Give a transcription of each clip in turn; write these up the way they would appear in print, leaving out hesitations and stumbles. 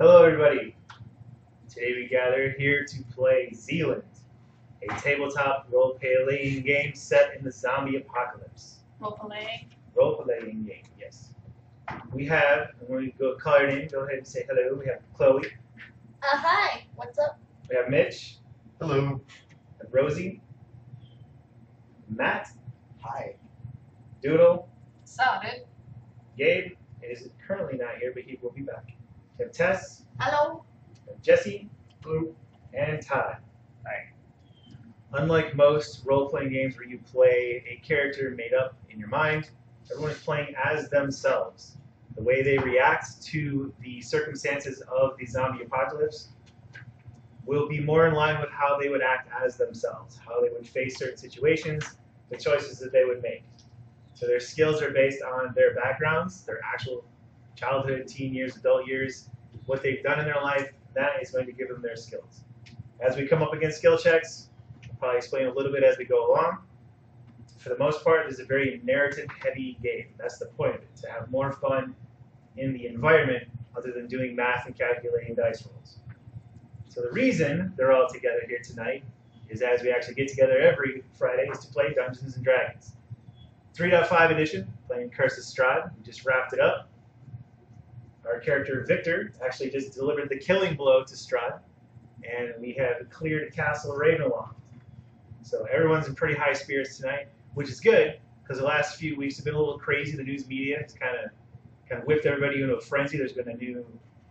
Hello, everybody. Today we gather here to play Zealand, a tabletop role-playing game set in the zombie apocalypse. Role-playing? Role-playing game, yes. We have, and when we go call your name, go ahead and say hello. We have Chloe. Hi. What's up? We have Mitch. Hello. And Rosie. Matt. Hi. Doodle. Solid. Gabe is currently not here, but he will be back. We have Tess. Hello. We have Jesse. Hello. And Todd. Hi. Unlike most role-playing games where you play a character made up in your mind, everyone is playing as themselves. The way they react to the circumstances of the zombie apocalypse will be more in line with how they would act as themselves, how they would face certain situations, the choices that they would make. So their skills are based on their backgrounds, their actual childhood, teen years, adult years, what they've done in their life. That is going to give them their skills. As we come up against skill checks, I'll probably explain a little bit as we go along. For the most part, this is a very narrative-heavy game. That's the point of it, to have more fun in the environment other than doing math and calculating dice rolls. So the reason they're all together here tonight is as we actually get together every Friday is to play Dungeons & Dragons. 3.5 edition, playing Curse of Strahd. We just wrapped it up. Our character Victor actually just delivered the killing blow to Strahd, and we have cleared Castle Ravenloft. So everyone's in pretty high spirits tonight, which is good, because the last few weeks have been a little crazy. The news media has kind of whipped everybody into a frenzy. There's been a new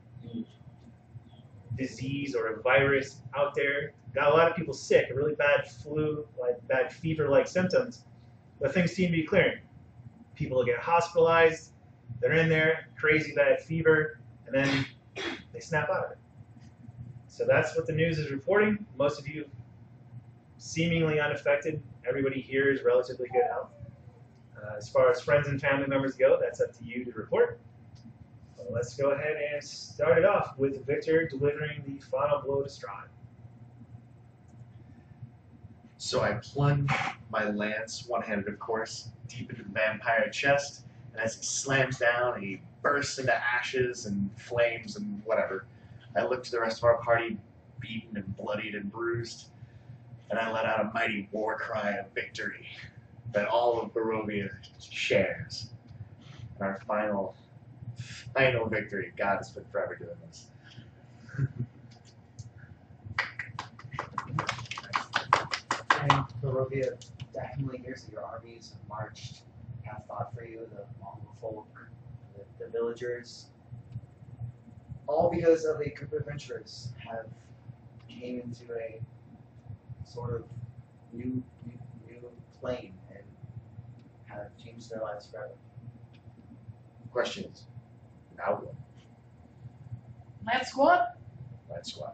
disease or a virus out there. Got a lot of people sick, a really bad flu, like bad fever-like symptoms. But things seem to be clearing. People get hospitalized, they're in there, crazy bad fever, and then they snap out of it. So that's what the news is reporting. Most of you seemingly unaffected. Everybody here is relatively good health. As far as friends and family members go, that's up to you to report. So let's go ahead and start it off with Victor delivering the final blow to Strahd. So I plunge my lance, one-handed of course, deep into the vampire chest, and as he slams down and he bursts into ashes and flames and whatever, I look to the rest of our party, beaten and bloodied and bruised, and I let out a mighty war cry of victory that all of Barovia shares. And our final victory. God has been forever doing this. And Barovia definitely hears that your armies have marched, have fought for you, the Mongol folk, the villagers, all because of a group of adventurers have came into a sort of new plane and have changed their lives forever. Question is, now what? Let's what? Let's go.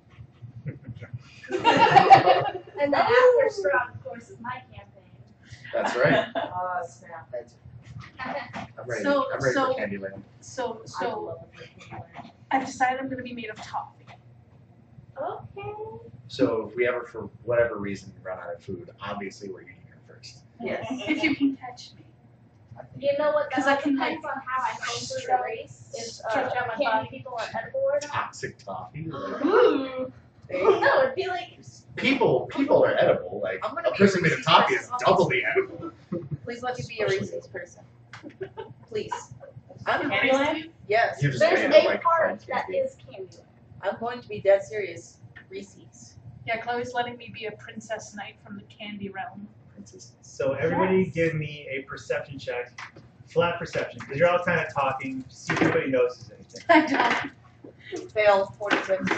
And the after Strahd, of course, is my campaign. That's right. Snap. I'm ready. So- I'm ready so- for Candyland. So I love it. I've decided I'm going to be made of toffee. Okay. So if we ever, for whatever reason, run out of food, obviously we're eating her first. Yes. If you can catch me. I think You know what? 'Cause That I can, depends on how I home food the race. If Stretch out my candy body. people are edible or not. Toxic toffee. Like, Ooh. No, it'd be like people are edible. Like I'm gonna a be person made of Reese's toffee is Pieces. doubly edible. Please let me be a Reese's person. Please. I'm Candyland? yes. You just there's made it a like part French that candy. is Candyland. I'm going to be dead serious. Reese's. Yeah, Chloe's letting me be a princess knight from the candy realm. Princess. So everybody Yes. give me a perception check, flat perception, because you're all kind of talking, see if anybody notices anything. I don't. Fail 46.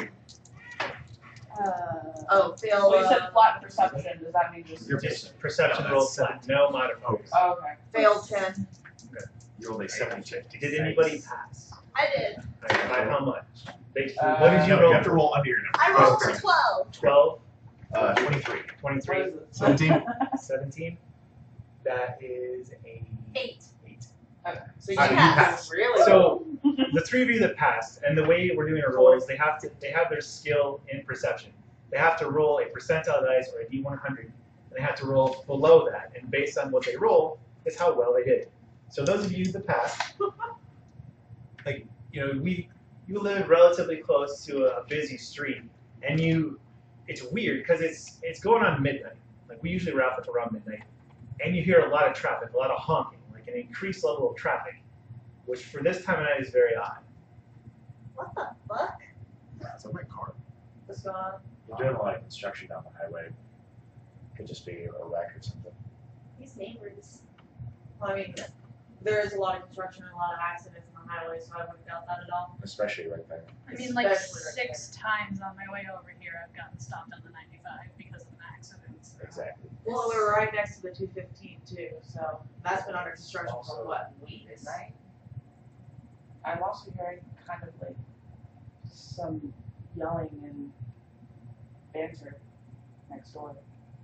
Oh, fail. So you said flat perception. Does that mean just? Your Just perception No, roll that's flat, no modifiers. Oh, okay. Fail 10. You rolled a 72. Did anybody pass? I did. By how much? What did you No, roll? you have to roll under your number. I rolled a 12. 12, 23. 23, What is it? 17. 17. That is a 8. 8. Okay. So you So you passed. passed. Really? So the three of you that passed, and the way we're doing a roll is they have their skill in perception. They have to roll a percentile dice or a D100, and they have to roll below that. And based on what they roll is how well they did. So those of you that passed, like, you know, you live relatively close to a busy street, and it's weird because it's going on midnight. Like we usually wrap up around midnight, and you hear a lot of traffic, a lot of honking, like an increased level of traffic, which for this time of night is very odd. What the fuck? It's on my car. What's going on? You're doing a lot of construction down the highway. Could just be a wreck or something. These neighbors. Well, I mean, there is a lot of construction and a lot of accidents on the highway, so I wouldn't doubt that at all. Especially right there. I mean, like Especially right 6 times on my way over here, I've gotten stopped on the 95 because of an accident. So. Exactly. Well, we were right next to the 215 too, so that's been under construction for what, weeks? Midnight. I'm also hearing kind of like some yelling and banter next door.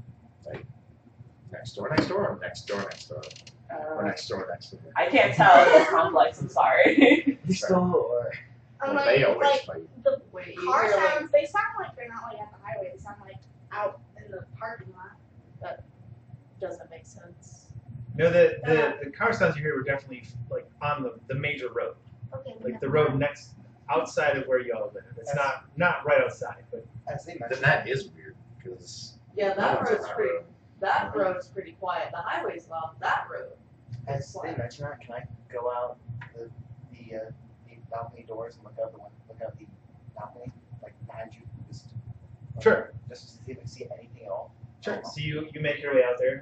Next door, next door, or next door, next door. Or next door, next door. I can't tell in this complex, I'm sorry. Pistol or I'm Well, they always like fight. the Wait, you car hear like, sounds. They sound like they're not like at the highway. They sound like out in the parking lot. doesn't make sense. No, the car sounds you hear were definitely like on the major road, Okay. like the road next outside of where y'all live. It's not right outside, but as they Then mentioned. that is weird because Yeah, No that one's on road's that pretty, road. that road's pretty quiet. The highway's loud, that road. As they mentioned that, can I go out the balcony doors and look out the balcony, like behind you, sure. just to see if I see anything at all. Sure. So you make your way out there.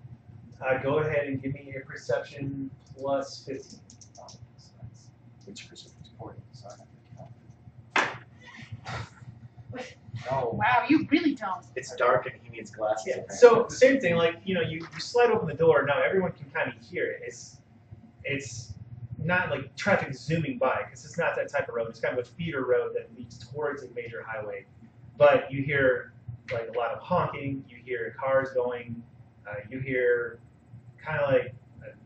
Go ahead and give me a perception plus 15. So that's Which percentage? 40. So I have to count. No. Wow, you really don't. it's dark and he needs glasses. Yeah. apparently. So same thing. Like you slide open the door. Now everyone can kind of hear it. It's not like traffic zooming by because it's not that type of road. It's kind of a feeder road that leads towards a major highway. But you hear like a lot of honking. You hear cars going. You hear kind of like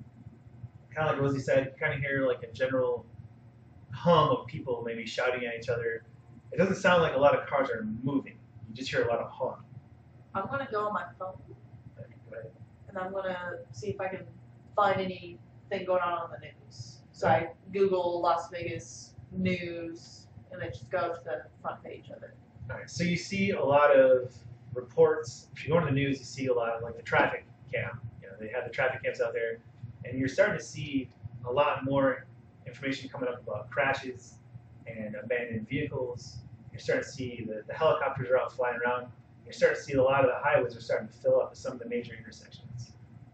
Rosie said. You kind of hear like a general hum of people maybe shouting at each other. It doesn't sound like a lot of cars are moving. You just hear a lot of honking. I'm gonna go on my phone Go ahead. and I'm gonna see if I can find anything going on the news. So I Google Las Vegas news and I just go to the front page of it. All right, so you see a lot of reports. If you go on the news, you see a lot of like the traffic cam. They have the traffic cams out there, and you're starting to see a lot more information coming up about crashes and abandoned vehicles. You're starting to see the helicopters are out flying around. You're starting to see a lot of the highways are starting to fill up with some of the major intersections.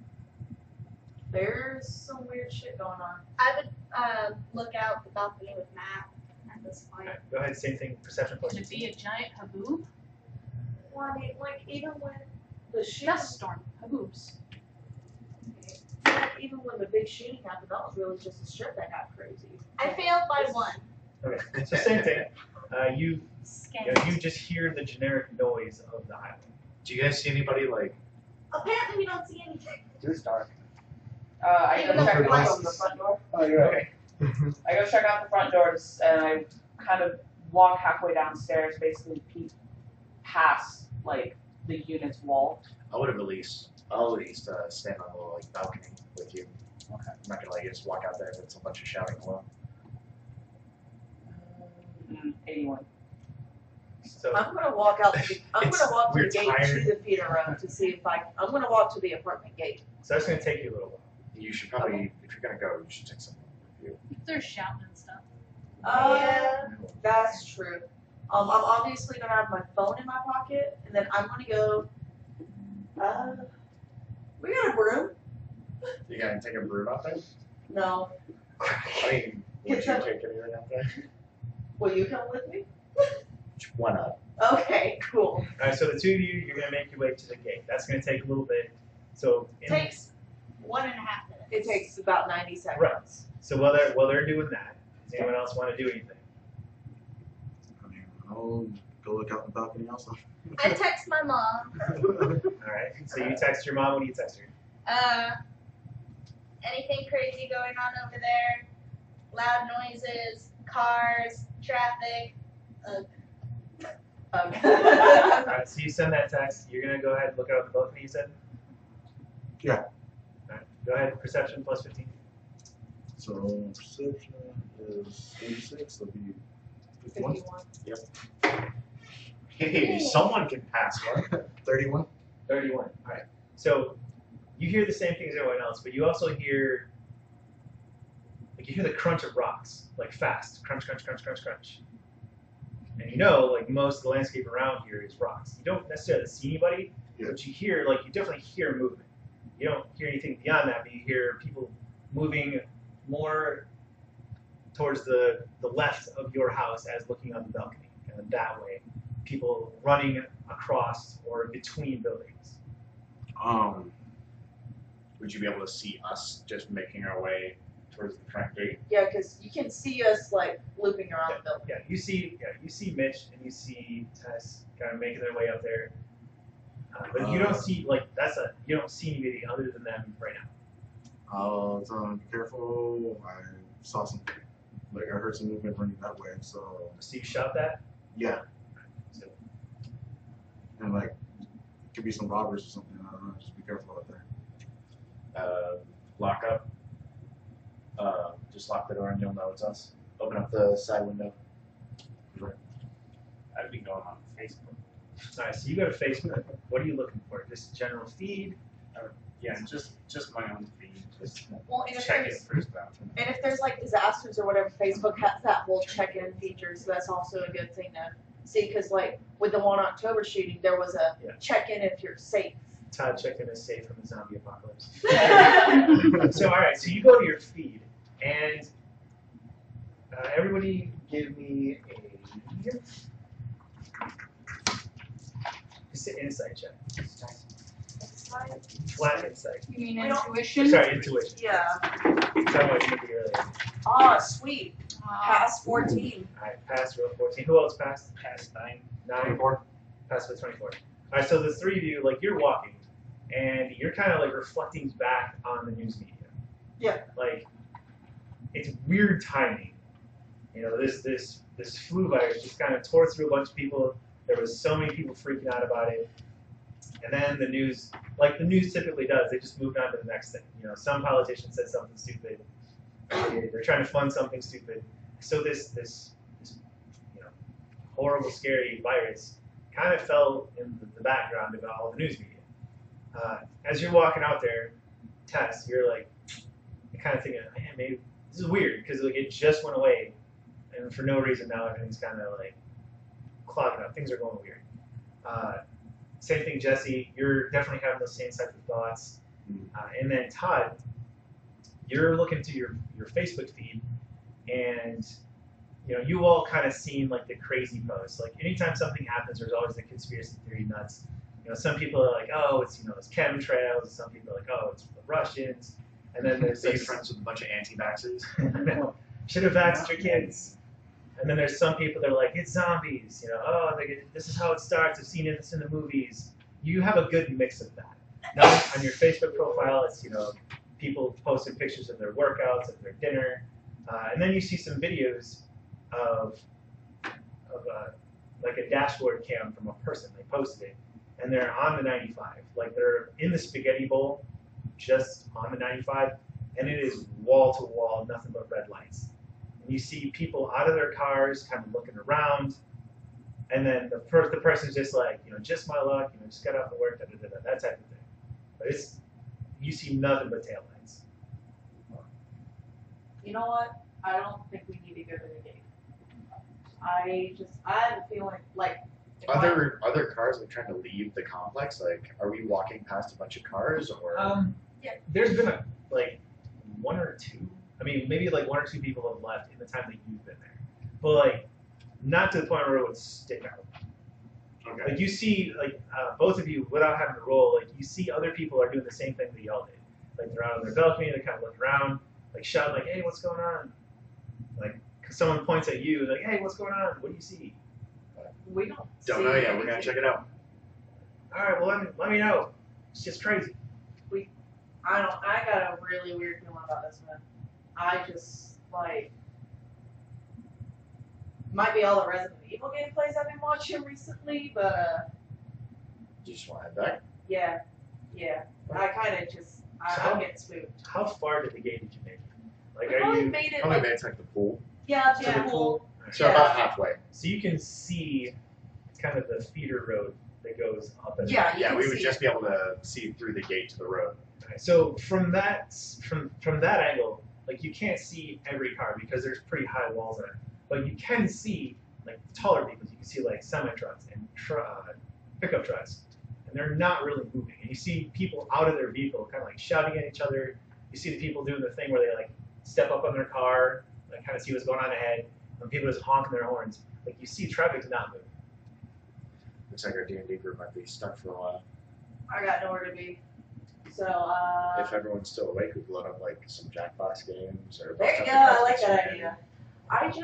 There's some weird shit going on. I would look out the balcony with Matt at this All point. right, go ahead, same thing, perception plus Could it 15. be a giant haboob? Well, I mean, like even when the shooting, Dust storm. Haboobs. even when the big shooting happened, that was really just a strip that got crazy. I failed by 1. Okay, so same thing. You Scam. just hear the generic noise of the highway. Do you guys see anybody like? Apparently we don't see anything. It was dark. I go Even check though out it's- the front door. Oh, you're Okay. I go check out the front doors and I kind of walk halfway downstairs, basically peek past like the unit's wall. I'll at least stand on a little like balcony with you. Okay. I'm not gonna let you just walk out there and it's a bunch of shouting alone. 81. So I'm gonna walk out. I'm It's- gonna walk to the we're gate tired. to the feeder road to see if I'm gonna walk to the apartment gate. So that's going to take you a little while. You should probably, if you're gonna go, you should take someone with you. They're shouting and stuff. Yeah, that's true. I'm obviously gonna have my phone in my pocket, and then I'm gonna go. We got a broom. You gotta take a broom out there? No. I mean, would you Get take anyone out there? Will you come with me? Why not? Okay, cool. All right, so the two of you, you're going to make your way to the gate. That's going to take a little bit. So It takes 1.5 minutes. It takes about 90 seconds. Right. So while they're doing that, does anyone else want to do anything? I mean, I'll go look out the balcony also. I text my mom. All right. So you text your mom. What do you text her? Anything crazy going on over there? Loud noises, cars, traffic. All right. So you send that text. You're going to go ahead and look out the balcony. You said. Yeah. All right. Go ahead. Perception plus 15. So perception is 86. That'll be 51. Hey, someone can pass one. 31. 31. All right. So you hear the same thing as everyone else, but you also hear, like, you hear the crunch of rocks, like fast, crunch, crunch, crunch, crunch, crunch. And you know, like, most of the landscape around here is rocks. You don't necessarily see anybody, but you hear, like, you definitely hear movement. You don't hear anything beyond that, but you hear people moving more towards the left of your house as looking on the balcony, and that way, people running across or between buildings. Would you be able to see us just making our way towards the front gate? Yeah, because you can see us like looping around the building. Yeah, you see Mitch and you see Tess kind of making their way up there, but you don't see you don't see anybody other than them right now. I'll tell them, be careful. I saw some, like, I heard some movement running that way, so. So you shot that. Yeah. So, And, like, could be some robbers or something. I don't know. Just be careful out there. Lock up. Just lock the door and you'll know it's us. Open up the side window. I'd be going on Facebook. all right, so you go to Facebook. What are you looking for? Just general feed. Yeah, just my own feed. Just Well, and if check it there's first out. and if there's like disasters or whatever, Facebook has that whole check-in feature, so that's also a good thing to see. Because like with the 1 October shooting, there was a Yeah. check-in if you're safe. Todd checking is safe from the zombie apocalypse. So all right, so you go to your feed, and everybody give me just an insight check. Flat insight. You mean We don't- intuition? Sorry, intuition. Yeah. Talking about maybe earlier. Oh, sweet. Uh, Pass 14. All right, pass roll 14. Who else passed? Past 9. 24. Pass with 24. All right, so the three of you, like, you're walking, and you're kind of like reflecting back on the news media. Yeah. Like, it's weird timing. You know, this flu virus just kind of tore through a bunch of people. There was so many people freaking out about it. And then the news, like the news typically does, they just moved on to the next thing. You know, some politician said something stupid. They're trying to fund something stupid. So this you know, horrible, scary virus kind of fell in the background of all the news media. As you're walking out there, Tess, you're like, you're kind of thinking, man, maybe this is weird because like it just went away, and for no reason now everything's kind of like clogging up. Things are going weird. Same thing, Jesse. You're definitely having those same types of thoughts. And then Todd, you're looking to your Facebook feed, and you know you all kind of seen like the crazy posts. Like anytime something happens, there's always the conspiracy theory nuts. You know, some people are like, oh, it's it's chemtrails. Some people are like, oh, it's the Russians. And then there's Big these friends with a bunch of anti-vaxxers. should have vaxxed your kids. And then there's some people that are like, it's zombies. You know, oh, this is how it starts. I've seen this in the movies. You have a good mix of that. Now on your Facebook profile, it's people posting pictures of their workouts, of their dinner, and then you see some videos of like a dashboard cam from a person. They posted it, and they're on the 95, like they're in the spaghetti bowl, just on the 95, and it is wall to wall, nothing but red lights. And you see people out of their cars, kind of looking around, and then the person's just like, just my luck, just got off of work, that type of thing. But you see nothing but taillights. You know what? I don't think we need to go to the gate. I have a feeling like. Are there cars like trying to leave the complex? Like, are we walking past a bunch of cars, or? Yeah. There's been one or two. I mean, maybe like one or two people have left in the time that you've been there, but like not to the point where it would stick out. Okay. Like you see, both of you, without having to roll, like you see other people are doing the same thing that y'all did. Like they're out on their balcony, they kind of look around, like shouting, like, "Hey, what's going on?" Like someone points at you, like, "Hey, what's going on? What do you see?" We don't. Don't know yet. We're gonna check it out. All right, well let me know. It's just crazy. I got a really weird feeling about this, man. I just might be all the Resident Evil gameplays I've been watching recently, but You just want to head back? yeah. I kind of just I'm getting spooked. How far did the game did you make? Like, We are probably you? made it Probably like made it to like the pool. yeah, To to the the pool? pool. So about halfway. So you can see kind of the feeder road that goes up and Yeah, you Yeah, can we would see just be able to see through the gate to the road. Alright, so from that angle, like you can't see every car because there's pretty high walls on it, but you can see like taller vehicles. You can see like semi trucks and pickup trucks, and they're not really moving. And you see people out of their vehicle, kind of like shouting at each other. You see the people doing the thing where they like step up on their car, like kind of see what's going on ahead, and people just honking their horns. Like you see traffic's not moving. Looks like our D&D group might be stuck for a while. I got nowhere to be. So, If everyone's still awake, we could load up like some Jackbox games or. there you go. I like that idea. I don't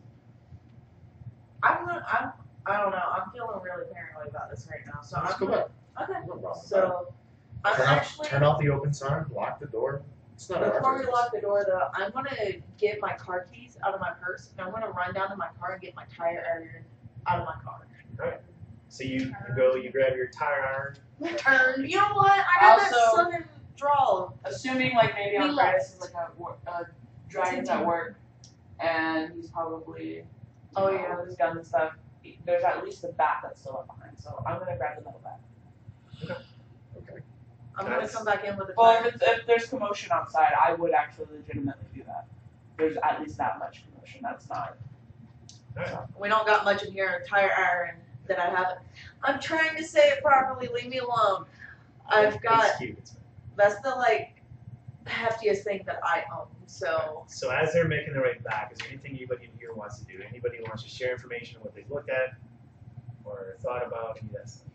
know. I'm feeling really paranoid about this right now. So Let's I'm go gonna, back. okay. No problem. So I'm actually Turn off the open sign, lock the door. It's not our before we business. lock the door though, I'm gonna get my car keys out of my purse and I'm gonna run down to my car and get my tire iron out of my car. So you go, you grab your tire iron. Turn. You know what? I got that Also- southern drawl. Assuming like maybe We Andreas is like driving at work, and he's probably with his gun and stuff. There's at least a bat that's still up behind, so I'm gonna grab the metal bat. I'm gonna come back in with a Well, tire. if there's commotion outside, I would actually legitimately do that. There's at least that much commotion. That's not. We don't got much in here. Tire iron that I haven't. I'm trying to say it properly. Leave me alone. I've got. It's cute. That's the like heftiest thing that I own. So So as they're making their way back, is there anything anybody in here wants to do? Anybody who wants to share information on what they've looked at or thought about any of that stuff?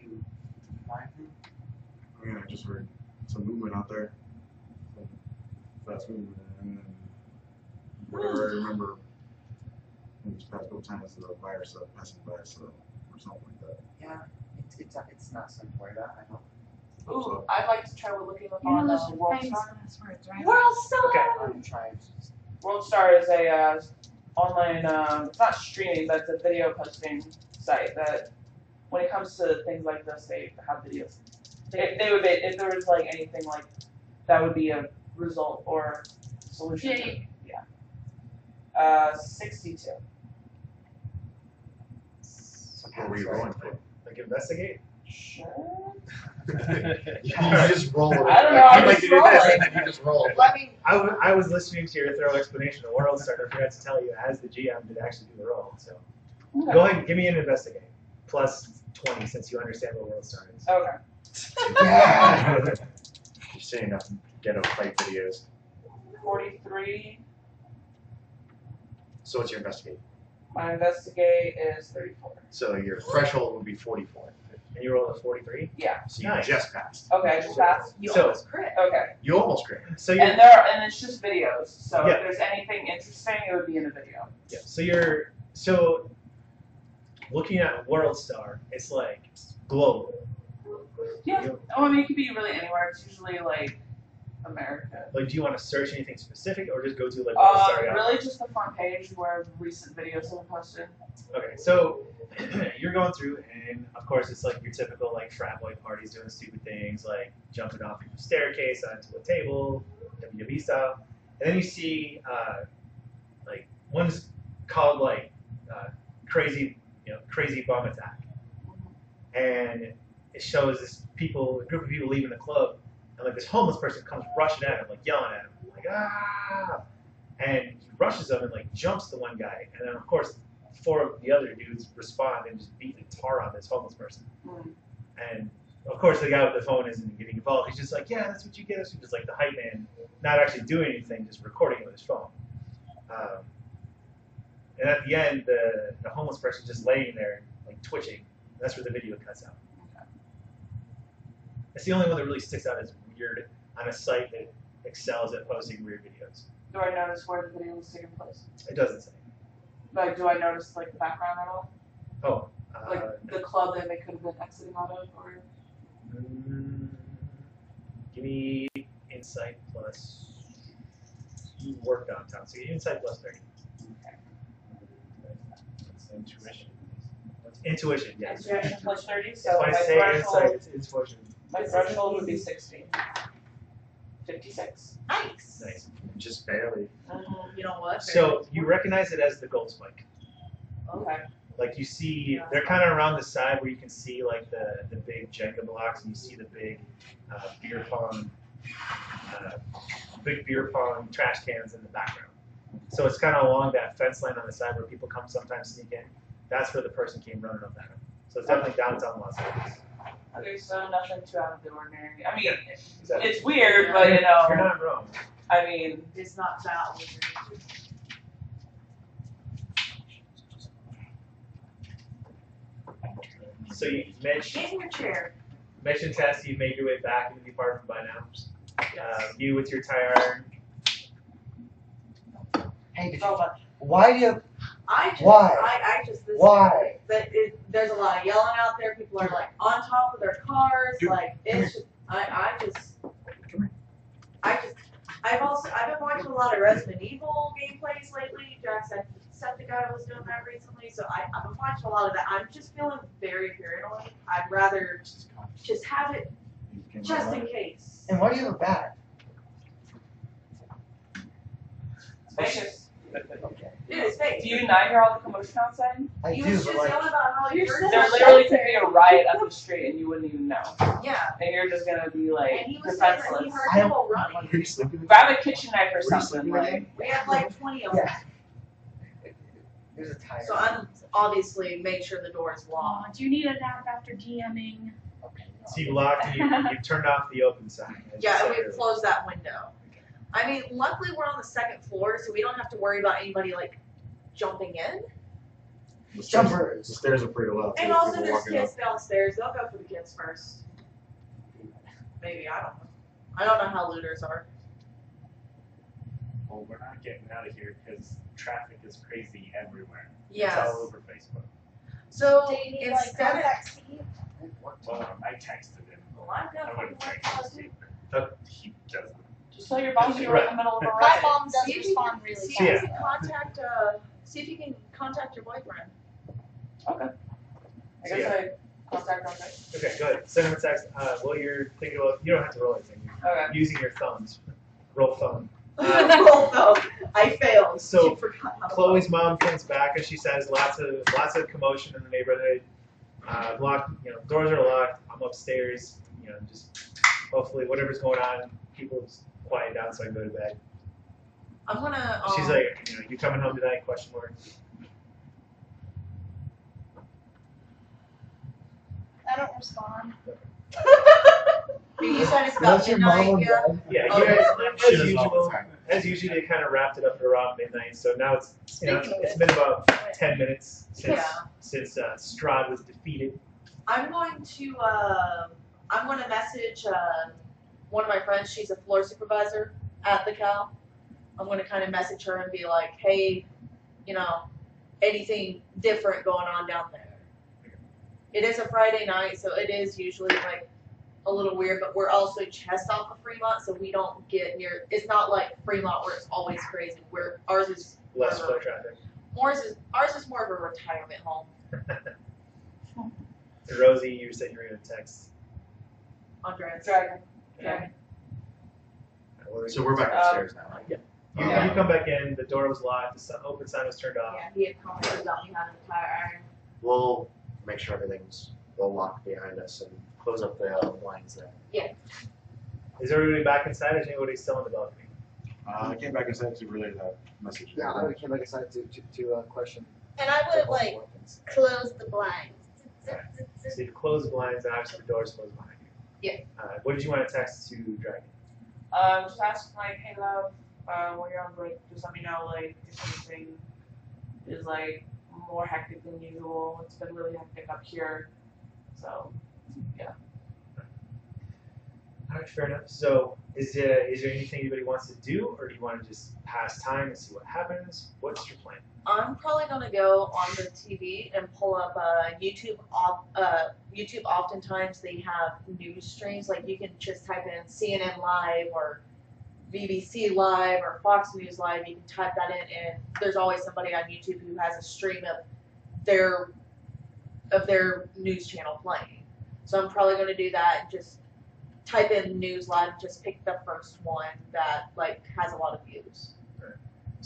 I mean, I just heard some movement out there. Some fast movement. And whatever I remember in these past couple times, the virus passing by, so, or something like that. Yeah, it's not something to worry about. I know. Ooh, I'd like to try looking up You know on those World famous Star. passwords, right? World Star. Okay. I'm trying to. World Star is a online, it's not streaming, but it's a video posting site that, when it comes to things like this, they have videos. If there was like anything like that, would be a result or solution. Jake. Yeah. 62. What were you rolling for? Like investigate? Sure. You just roll it. I don't know, I'd I'm like just to do this, rolling. and then you just roll. Let me. I was listening to your thorough explanation of World Star, and I forgot to tell you, as the GM, did actually do the roll. So go ahead and give me an investigate. Plus 20 since you understand what World Star is. Okay. Yeah. You're seeing enough ghetto fight videos. 43. So what's your investigate? My investigate is 34. So your threshold would be 44. And you rolled a 43? Yeah. So you Nice. just passed. Okay, I just passed. You So- almost crit. Okay. You almost crit. So you're, And it's just videos. So Yeah. if there's anything interesting, it would be in a video. yeah, so looking at World Star, it's like global. Yeah. You- Oh, I mean, it could be really anywhere. It's usually like America. Like, do you want to search anything specific, or just go to like World Star? Really just the front page where recent videos have been posted. Okay, so you're going through, and of course, it's like your typical like frat boy parties doing stupid things, like jumping off a staircase onto a table, WWE style. And then you see like one's called like crazy bomb attack, and it shows this a group of people leaving the club, and like this homeless person comes rushing at him, like yelling at him, like ah, and he rushes them and like jumps the one guy, and then of course 4 of the other dudes respond and just beat the tar on this homeless person. Mm. And of course the guy with the phone isn't getting involved. He's just like, yeah, that's what you get. He's just like the hype man, not actually doing anything, just recording it with his phone. And at the end, the homeless person just laying there, like twitching. That's where the video cuts out. Okay. It's the only one that really sticks out as weird on a site that excels at posting weird videos. Do I notice where the video was taking place? It doesn't say. Like, do I notice like the background at all? Oh, Like the club that they could have been exiting out of, or give me insight plus. You work downtown, so get insight plus 30. It's intuition. Intuition, yes. intuition plus 30. So If I my say threshold, insight, it's intuition. my threshold would be 60. 56. Nice. Nice. Just barely. You know what? So you recognize it as the gold spike. Okay. Like you see, they're kind of around the side where you can see like the big Jenga blocks, and you see the big beer pong trash cans in the background. So it's kind of along that fence line on the side where people come sometimes sneak in. That's where the person came running up at him. So it's definitely downtown Las Vegas. Okay, so nothing too out of the ordinary. I mean, Is that- it's weird, but you You're know, not wrong. I mean, It's not that weird. So you mentioned Get in your chair. Tess, you've made your way back into the apartment by now. You with your tire iron. Hey, did so you, much. why do you? I just, Why? I just, this Why? there's a lot of yelling out there. People are like on top of their cars. Dude, Like it's just, I've been watching a lot of Resident Evil gameplays lately. Jacksepticeye was doing that recently, so I've been watching a lot of that. I'm just feeling very paranoid. I'd rather just have it just in case. And why do you have a bat? Vegas. Okay. Dude, it's fake. Do you not hear all the commotion outside? I He do, was but just like, yelling about how he heard There that literally shit. could be a riot up the street and you wouldn't even know. Yeah, And you're just gonna be like and he was saying that he defenseless. heard I- people running. Were you sleeping? Grab a kitchen knife or Were you something. sleeping Like, again? We have like 20 of them. yeah. There's a tire. So I'm obviously make sure the door is Aw, locked. do you need a nap after DMing? Okay. So you locked and you turned off the open sign. as you Yeah, said and we earlier. closed that window. I mean, luckily we're on the second floor, so we don't have to worry about anybody like jumping in. The stairs- Jumpers. The stairs are pretty loud. And too, also people there's walking up. kids downstairs. They'll go for the kids first. Maybe, I don't know. I don't know how looters are. Well, we're not getting out of here because traffic is crazy everywhere. Yes. It's all over Facebook. So Do you need like instead contact Steve? Well, I texted him. well, I've I got would have texted Steve. He doesn't. just tell your boss you were in the middle of a My riot. mom does See if you respond can, really see fast. if you can contact see if you can contact your boyfriend. Okay. I guess I contact contact. Okay, good. Send him a text. While you're thinking about, you don't have to roll anything. Okay. You're using your thumbs. Roll thumb. Well, no, I failed. So, She forgot how to Chloe's mom comes back and she says lots of commotion in the neighborhood. Locked, doors are locked. I'm upstairs. Just hopefully whatever's going on, people just quiet down so I can go to bed. I'm gonna. She's like, you coming home tonight? Question mark. I don't respond. You said it's about That's your mom midnight, and yeah? dad? Yeah, Oh, you guys, She as does all the usual. time. As usually, they kind of wrapped it up at around midnight. So now it's Speaking of it's which. been about 10 minutes since Yeah. Strahd was defeated. I'm going to message one of my friends. She's a floor supervisor at the Cal. I'm going to kind of message her and be like, hey, anything different going on down there. It is a Friday night, so it is usually like a little weird, but we're also just off of Fremont, so we don't get near. It's not like Fremont where it's always crazy. Where ours is Less more of foot traffic. ours is more of a retirement home. And Rosie, you said you were going to text. Andres. Dragon. Okay. So we're back upstairs now, right? You come back in. The door was locked. The open sign was turned off. Yeah, he had commented about me having a tire iron. We'll make sure everything's well locked behind us and close up the blinds there. Is everybody back inside? Or is anybody still in the balcony? I came back inside to relay that message. Yeah, I came back inside to question. And I would like weapons. close the blinds. So you close the blinds, and obviously the door's closed behind you. Yeah. What did you want to text to Dragon? Just ask like, hey love, when you're on break, just let me know like if anything is like more hectic than usual. It's been really hectic up here. So All right, fair enough. So, is there anything anybody wants to do, or do you want to just pass time and see what happens? What's your plan? I'm probably gonna go on the TV and pull up YouTube. YouTube oftentimes they have news streams. Like you can just type in CNN Live or BBC Live or Fox News Live. You can type that in, and there's always somebody on YouTube who has a stream of their news channel playing. So I'm probably gonna do that and just type in News Live and just pick the first one that like has a lot of views.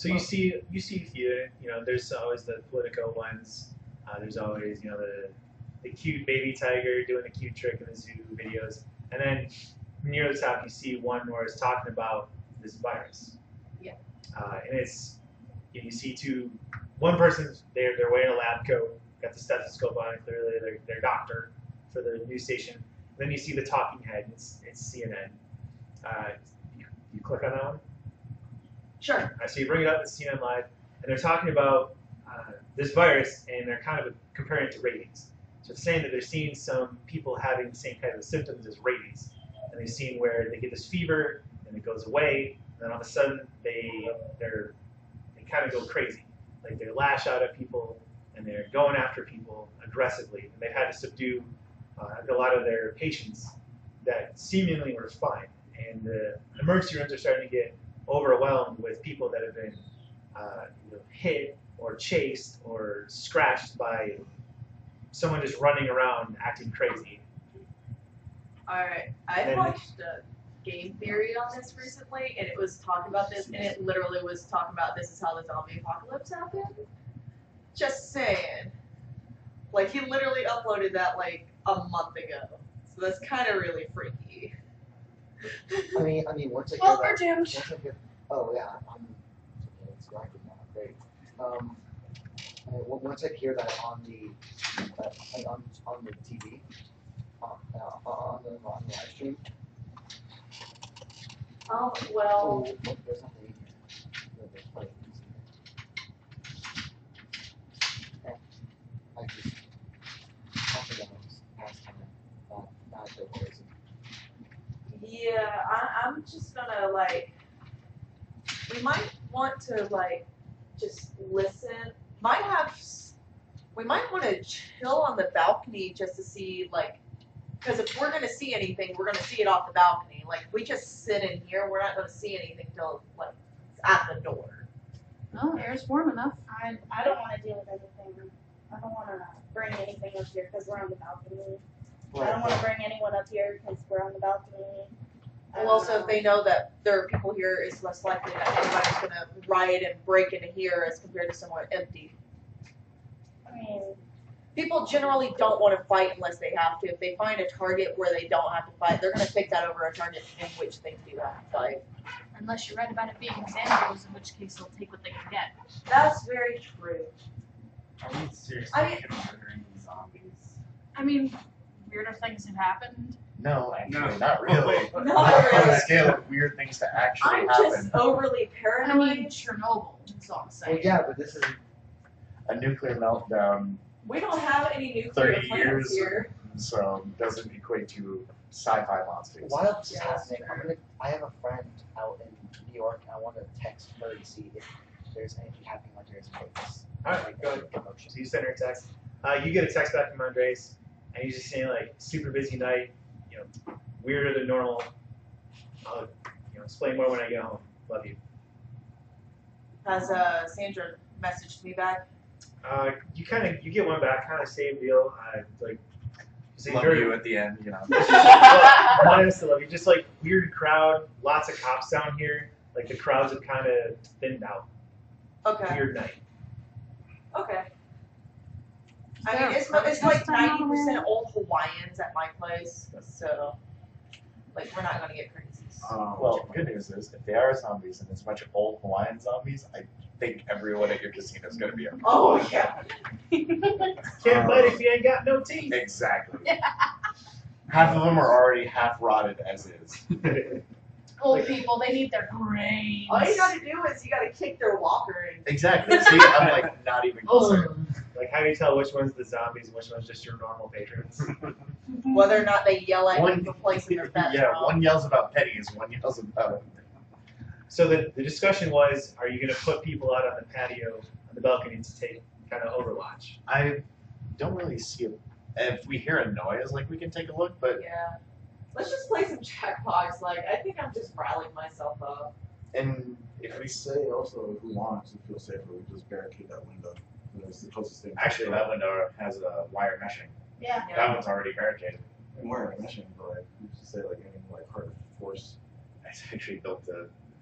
So you see theater. There's always the Politico ones. There's always the cute baby tiger doing the cute trick in the zoo videos, and then near the top you see one where it's talking about this virus. Yeah. And it's you see one person they're wearing a lab coat, got the stethoscope on, clearly they're doctor for the news station. Then you see the talking head. It's CNN. You click on that one. Sure. So you bring it up, it's CNN Live, and they're talking about this virus, and they're kind of comparing it to rabies. So it's saying that they're seeing some people having the same kind of symptoms as rabies, and they've seen where they get this fever, and it goes away, and then all of a sudden they kind of go crazy, like they lash out at people, and they're going after people aggressively, and they've had to subdue a lot of their patients that seemingly were fine, and the emergency rooms are starting to get overwhelmed with people that have been hit or chased or scratched by someone just running around acting crazy. Alright, I watched a game theory on this recently, and it was talking about this, and it literally was talking about this is how the zombie apocalypse happened. Just saying. Like, he literally uploaded that like a month ago, so that's kind of really freaky. I mean, once I hear Well, that, we're doomed. once I hear, oh yeah, okay, it's grinding now, great. Once I hear that on the TV, on the live stream. Oh well. Oh, there's nothing in here. There's plenty of things in there. I just talking about this past time, not so crazy. Yeah, I'm just gonna we might want to just listen. We might want to chill on the balcony just to see because if we're gonna see anything, we're gonna see it off the balcony. Like we just sit in here, we're not gonna see anything till it's at the door. Oh, air's warm enough. I don't want to deal with anything. I don't want to bring anything up here because we're on the balcony. I don't want to bring anyone up here because we're on the balcony. Well, also, if they know that there are people here, it's less likely that anybody's gonna riot and break into here as compared to somewhere empty. I mean, People generally don't want to fight unless they have to. If they find a target where they don't have to fight, they're going to pick that over a target in which they do have to fight. Unless you're right about it being Xandos, in which case they'll take what they can get. That's very true. Are we seriously I mean- considering zombies? I mean, weirder things have happened. No, actually, No. not really. Not On really. the scale of weird things to actually I'm happen, just overly I mean, paranoid. Chernobyl, that's all I'm Well, saying. yeah, but this is a nuclear meltdown We don't have any nuclear 30 plants years, here. so doesn't equate to sci-fi monsters. while this is Yeah, that's happening. I have a friend out in New York. I want to text her to see if there's anything happening on Andreas' place. Alright, go ahead. Commotion. So you send her a text. You get a text back from Andres, and he's just saying super busy night, weirder than normal. I'll explain more when I get home. Love you. Has Sandra messaged me back? You get one back, kind of same deal. Say Love very- you at the end, I still love you. Just weird crowd, lots of cops down here. The crowds have kind of thinned out. Okay. Weird night. Okay. Is I there mean, a it's protest like going on 90% there? old Hawaiians at my place, so we're not gonna get crazy. Well, good news is, if they are zombies and it's a bunch of old Hawaiian zombies, I think everyone at your casino is going to be okay. Oh yeah. Can't bite if you ain't got no teeth. Exactly. Half of them are already half rotted as is. Old people, they need their brains. All you gotta do is you gotta kick their walker and Exactly. See, I'm not even concerned. How do you tell which one's the zombies and which one's just your normal patrons? whether or not they yell at One- you for placing their bets Yeah, wrong. one yells about pennies, one yells about. So the discussion was, are you going to put people out on the patio, on the balcony to take kind of overwatch? I don't really see it. If we hear a noise, we can take a look, but Yeah. Let's just play some Jackbox. I think I'm just riling myself up. and If we say also if we want to feel safer, we just barricade that window. It's the closest thing. Actually, that window has a wire meshing. yeah. Yeah. That one's already barricaded. And we're mentioning, but we just say anything hard to force. I actually built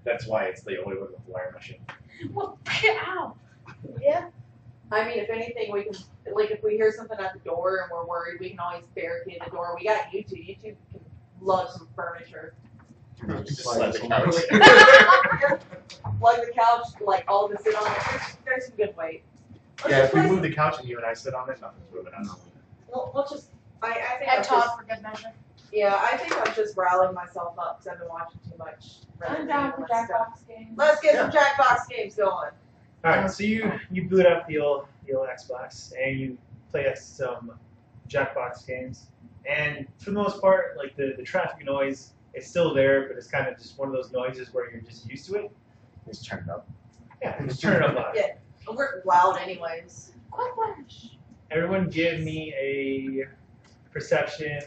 That's why it's the only one with wire meshing. Well, ow! Yeah. I mean, if anything, we can, like, if we hear something at the door and we're worried, we can always barricade the door. We got YouTube. YouTube can love some furniture. Just slide the couch. Plug the couch, like, all of us sit on it. There's some good weight. Let's Yeah, just if we play move the couch and you and I sit on it, nothing's moving us. Well, let's just. I think And I'm Todd just. for good measure. Yeah, I think I'm just rallying myself up because I've been watching too much. I'm down for Jackbox games. Let's get some Jackbox games going. All right, so you boot up the old Xbox and you play some Jackbox games, and for the most part, like the traffic noise, it's still there, but it's kind of just one of those noises where you're just used to it. Just turn it up. Yeah, just turn it up loud. Yeah, we're loud anyways. Quick flash. Everyone, give me a perception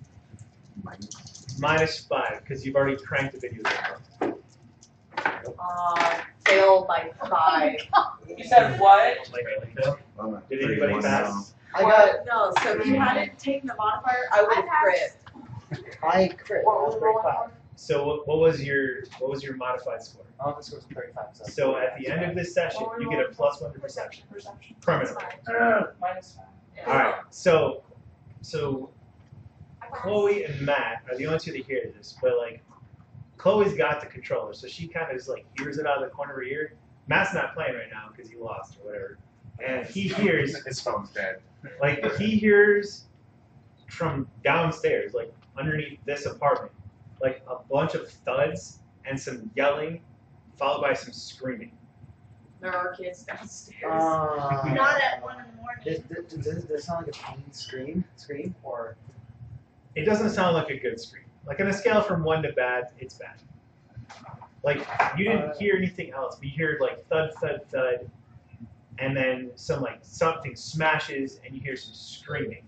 -5 because you've already cranked the video game. Failed by 5. You said what? I'm at Did anybody 31 pass? I got. No, so if you hadn't taken the modifier, I would have crit. I crit. What was the rolling 35. So what was your modified score? Oh, this was 35. So at the end of this session, you get a +1 to perception permanently. -5. All right. So Chloe and Matt are the only two that hear this, but like Chloe's got the controller, so she kind of just like hears it out of the corner of her ear. Matt's not playing right now because he lost or whatever, and he hears His phone's dead. like he hears from downstairs, like underneath this apartment, like a bunch of thuds and some yelling, followed by some screaming. There are kids downstairs. Not at 1 in the morning. Does it sound like a pain scream, or? It doesn't sound like a good scream. Like on a scale from 1 to bad, it's bad. Like you didn't hear anything else, but you heard like thud, thud, thud, and then some like something smashes, and you hear some screaming.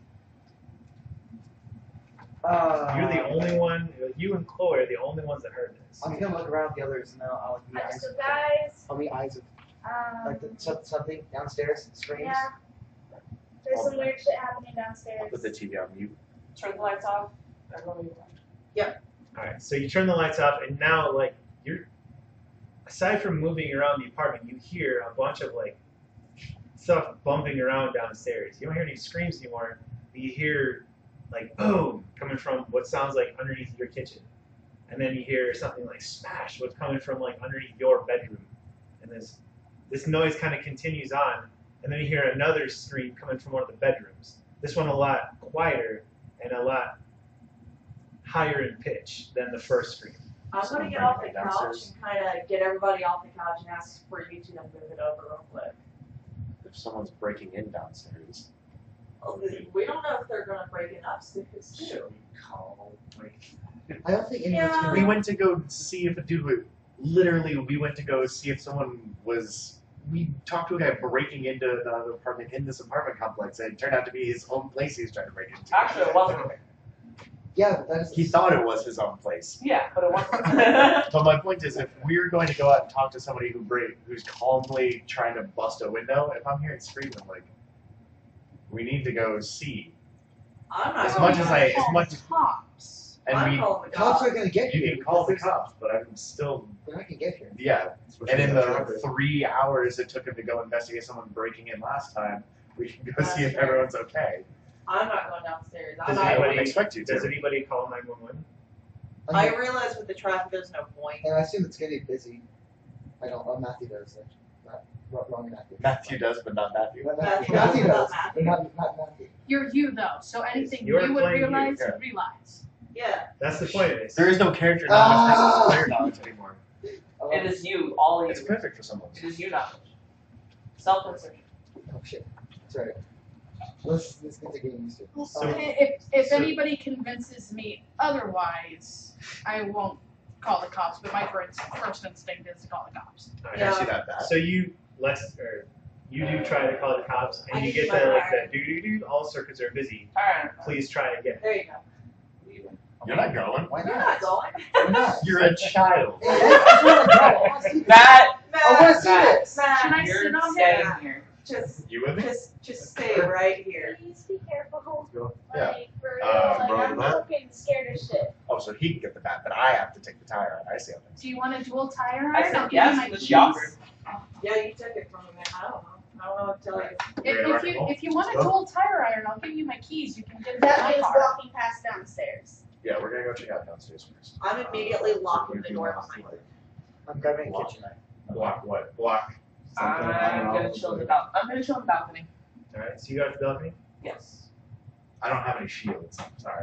You're the only one. You and Chloe are the only ones that heard this. I'm gonna look around the others and I'll meet eyes. So guys, I'll meet eyes of like something downstairs screams. yeah, there's some weird shit happening downstairs. I'll put the TV on mute. Turn the lights off. Everyone leave. All right, so you turn the lights off, and now like you're, aside from moving around the apartment, you hear a bunch of like stuff bumping around downstairs. You don't hear any screams anymore, but you hear like boom coming from what sounds like underneath your kitchen, and then you hear something like smash, what's coming from like underneath your bedroom, and this noise kind of continues on, and then you hear another scream coming from one of the bedrooms. This one a lot quieter and a lot higher in pitch than the first scream. I'm gonna get off the couch and kind of get everybody off the couch and ask for you two to move it over real quick. If someone's breaking in downstairs. We don't know if they're gonna break it upstairs too. I don't think anyone's Yeah. gonna. We went to go see if a dude would. Literally, we went to go see if someone was. We talked to a guy breaking into the apartment in this apartment complex, and it turned out to be his own place he was trying to break into. Actually, it wasn't. Yeah, but that is. He thought it was his own place. Yeah, but it wasn't. But my point is, if we're going to go out and talk to somebody who's calmly trying to bust a window, if I'm hearing screaming, I'm like, we need to go see. I'm not. As going much as down. Cops. And I'm we, calling the Cops cops. are gonna get you here. can call the cops, but I'm still, They're not gonna get here. yeah. Especially And in with the traffic. 3 hours it took him to go investigate someone breaking in last time, we can go see if That's fair. everyone's okay. I'm not going downstairs. I'm Does not. I anybody- wouldn't expect you Does to. anybody call 911? I realize with the traffic, there's no point. And I assume it's gonna be busy. I don't. Oh, Matthew does. Wrong Matthew. Matthew does, but not Matthew. Not Matthew Matthew does, does, not but not Matthew. You're you though, so anything You're you would playing you, realize, yeah. you realize. Yeah. That's the point of this. There is no character knowledge, this is player knowledge anymore. It is you, all you. It's perfect for someone. It is you knowledge. Self-insertion. Oh shit. That's right. Let's get to getting used to it. So- If so- anybody convinces me otherwise, I won't call the cops. But my first instinct is to call the cops. All right. Yeah. Actually, not that. So you do try to call the cops, I and you need get my the like wire. the doo. All circuits are busy. Alright. Please try again. There you go. You're not going. Why You're not? not going. Why not? You're a child. Hey, I wanna go. I wanna see this. Matt! I wanna see Matt. this. Should I Matt, sit You're on staying him? here. just You with me? just stay right here. Please be careful. Go. Yeah. Like, for real, Uh, like, bro, I'm that- fucking scared as shit. Okay. so he can get the bat, but I have to take the tire out. I see how things. Do you want a dual tire I iron? said I'll give yes, you my and then she keys. offered. Yeah, you took it from me. I don't know. I don't know what to tell you. If you want a dual tire iron, I'll give you my keys. You can get it in That my means car. walking past downstairs. Yeah, we're gonna go check out downstairs first. I'm immediately locking the door behind me. I'm grabbing a kitchen knife. Block what? Block. I'm gonna chill in the balcony. I'm gonna chill in the balcony. All right, so you got the balcony. Yes. I don't have any shields. Sorry.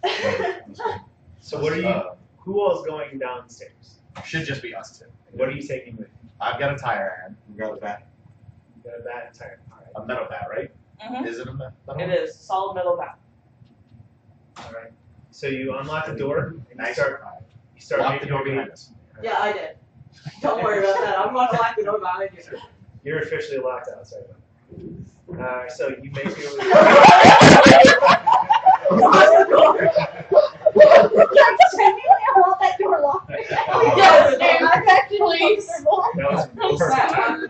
So what are you? Who all is going downstairs? Should just be us two. What are you taking with you? I've got a tire iron. You got a bat. You got a bat and tire. All right. A metal bat, right? Mhm. Is it a metal? It is solid metal bat. All right. So you unlock the door and you Nice. start. You start Lock the making door your way. behind us. Yeah, I did. Don't worry about that. I'm gonna lock the door behind you. You're officially locked out. Sorry. So you make your way. I want that door locked. Yes, I'm actually please. comfortable. That was perfect time.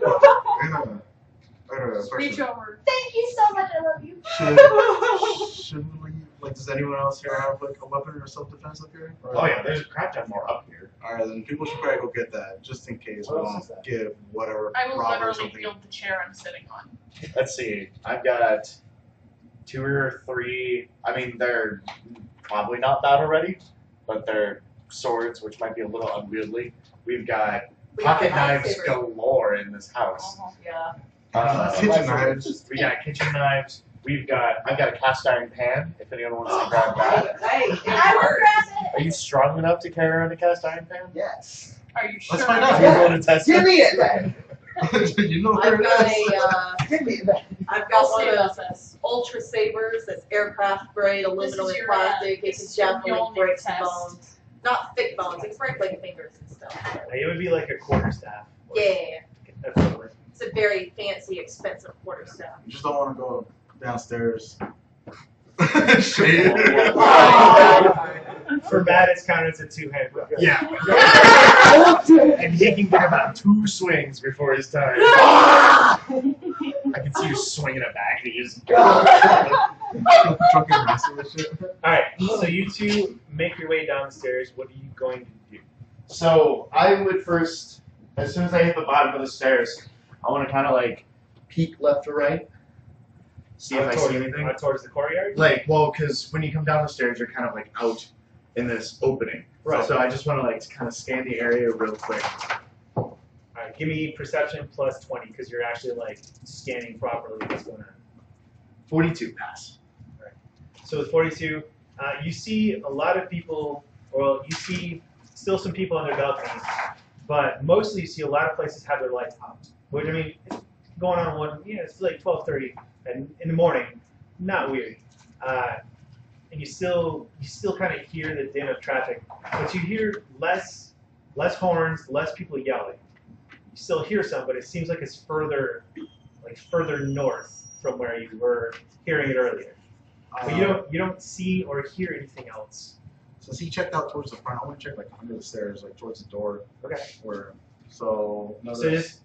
Reach over. Thank you so much. I love you. Shouldn't we, like, does anyone else here have, like, a weapon or self-defense up here? Or- Oh yeah, there's a crap ton more up here. Alright, then people should probably go get that, just in case we What else is don't that? give whatever I will robber or literally something. yield the chair I'm sitting on. Let's see. I've got 2 or 3. I mean, they're probably not battle ready, but they're swords, which might be a little unwieldy. We've got We got pocket knives lightsabers. galore in this house. Yeah. Kitchen knives. We got kitchen knives. I've got a cast iron pan. If anyone wants to grab that. Hey, I it will works. grab Are you strong enough to carry around a cast iron pan? Yes. Are you sure? Let's find out. You're going to test Give it? me it then. You know where I've it got is. Give me it then. I've I'll got one see of about those this. ultra sabers that's aircraft grade aluminum and your, plastic. It this can is your definitely Mjolnir break some test. bones. Not thick bones. It can break like fingers and stuff. It would be like a quarterstaff. or Yeah. equivalent. It's a very fancy, expensive quarterstaff. You just don't want to go downstairs. Shit. For Matt, it's counted as a two-hand weapon. Yeah. And he can get about 2 swings before his time. I can see you swinging it back, and you just. Drunken master and shit. All right. So you two make your way downstairs. What are you going to do? So I would first, as soon as I hit the bottom of the stairs, I want to kind of like peek left or right, see if I see anything. Towards the courtyard. Like, well, because when you come down the stairs, you're kind of like out in this opening. Right. So I just want to like kind of scan the area real quick. All right. Give me perception plus 20 because you're actually like scanning properly what's going on. 42 pass. So with 42, you see a lot of people, or you see still some people on their balconies, but mostly you see a lot of places have their lights out. Which I mean, it's going on it's like 12:30 and in the morning, not weird. And you still kind of hear the din of traffic, but you hear less horns, less people yelling. You still hear some, but it seems like it's further north from where you were hearing it earlier. But you don't see or hear anything else. Since he checked out towards the front, I want to check like under the stairs, like towards the door. Okay. Where So just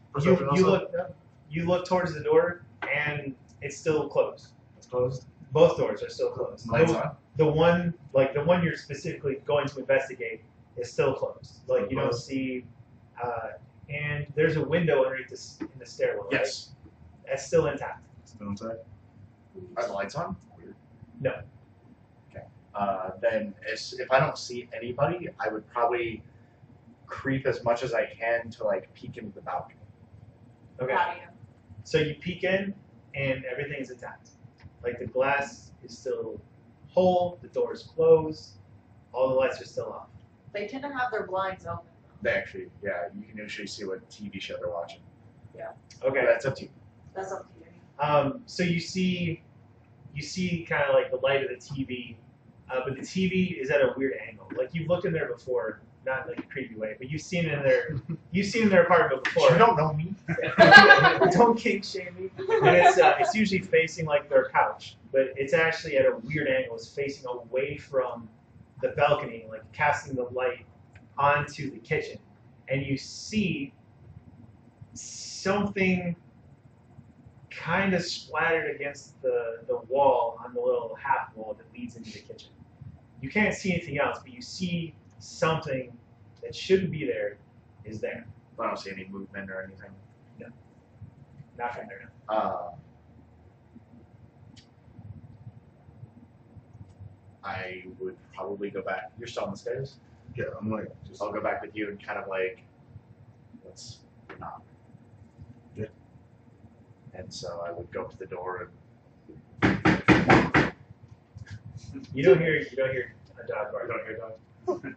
you look towards the door and it's still closed. It's closed. Both doors are still closed. Lights on. The one you're specifically going to investigate is still closed. Like you don't see, and there's a window underneath in the stairwell. Right? Yes. That's still intact. Still inside. Are the lights on? Weird. No. Okay. Then if I don't see anybody, I would probably creep as much as I can to like peek into the balcony. Okay. How do you? So you peek in and everything's intact. Like the glass is still whole, the door is closed, all the lights are still off. They tend to have their blinds open. They actually, yeah, you can usually see what TV show they're watching. Okay. That's up to you. That's up to you. So you see kind of like the light of the TV, but the TV is at a weird angle. Like you've looked in there before, not like a creepy way, but you've seen it in their apartment before. You don't know me. Don't kink shame me. And it's usually facing like their couch, but it's actually at a weird angle. It's facing away from the balcony, like casting the light onto the kitchen, and you see something kind of splattered against the wall on the little half wall that leads into the kitchen. You You can't see anything else, but you see something that shouldn't be there is there. I don't see any movement or anything. Not from there. I would probably go back. You're still on the stairs? Yeah, I'm like, just I'll go back with you and kind of like, let's knock. Yeah. And so I would go up to the door You don't hear a dog bark. and don't hear dog.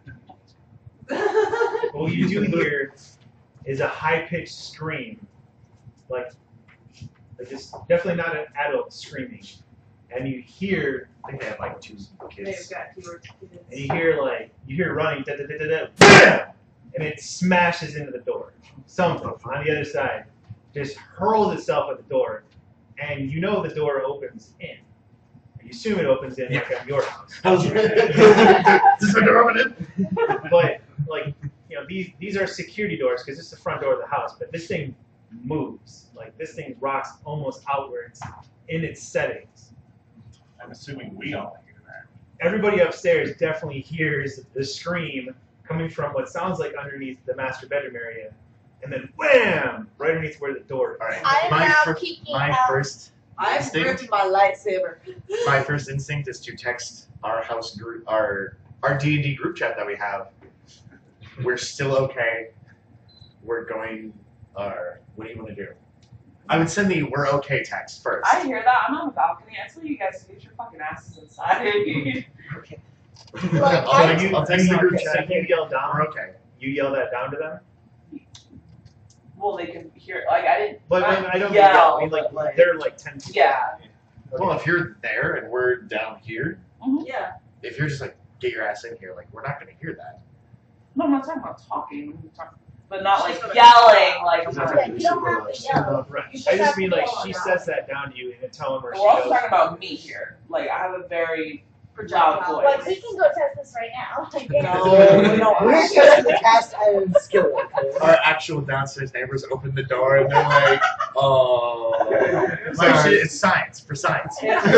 What you do hear is a high-pitched scream, like this, definitely not an adult screaming, and you hear, I think they have like 2 They've kids. got fewer kids. and you hear running, da da da da da, bam, and it smashes into the door. Something on the other side just hurls itself at the door, and you know the door opens in. You assume it opens in like at your house. Is the door opening? But like, you know, these are security doors because it's the front door of the house. But this thing moves. Like this thing rocks almost outwards in its settings. I'm assuming we all hear that. Everybody upstairs definitely hears the scream coming from what sounds like underneath the master bedroom area, and then wham, right underneath where the door is. All right. I am My now fir- peeking my out. first I'm instinct. gripping my lightsaber. My first instinct is to text our house group, our D&D group chat that we have. We're still okay. We're going. What do you want to do? I would send the "we're okay" text first. I hear that. I'm on the balcony. I tell you guys to get your fucking asses inside. Like, I'll text the group So chat. you yell down. We're okay. You yell that down to them. Well, they can hear. Like I didn't. But I don't mean yell, yell. I mean but, like they're like 10 people. Yeah. Well, if you're there and we're down here, Yeah. if you're just like get your ass in here, like we're not gonna hear that. No, I'm not talking about talking. I'm talking, but not like She's gonna yelling. Like I'm She's not not. Yeah, you don't have to yell. Right. You I just just have mean to like yell she aloud. says that down to you in a tone where We're she also goes. talking about me here. Like I have a very loud voice. Like, we can go test this right now. Like, No. We're just testing the cast iron skill. Our actual downstairs neighbors open the door and they're like, "Oh, it's like Sorry. shit, it's science for science."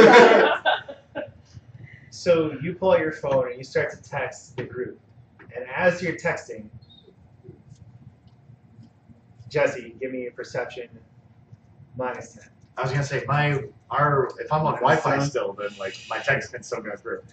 So you pull out your phone and you start to text the group. And as you're texting, Jesse, give me a perception -10. I was gonna say if I'm on Wi-Fi still, then like my text can still go through.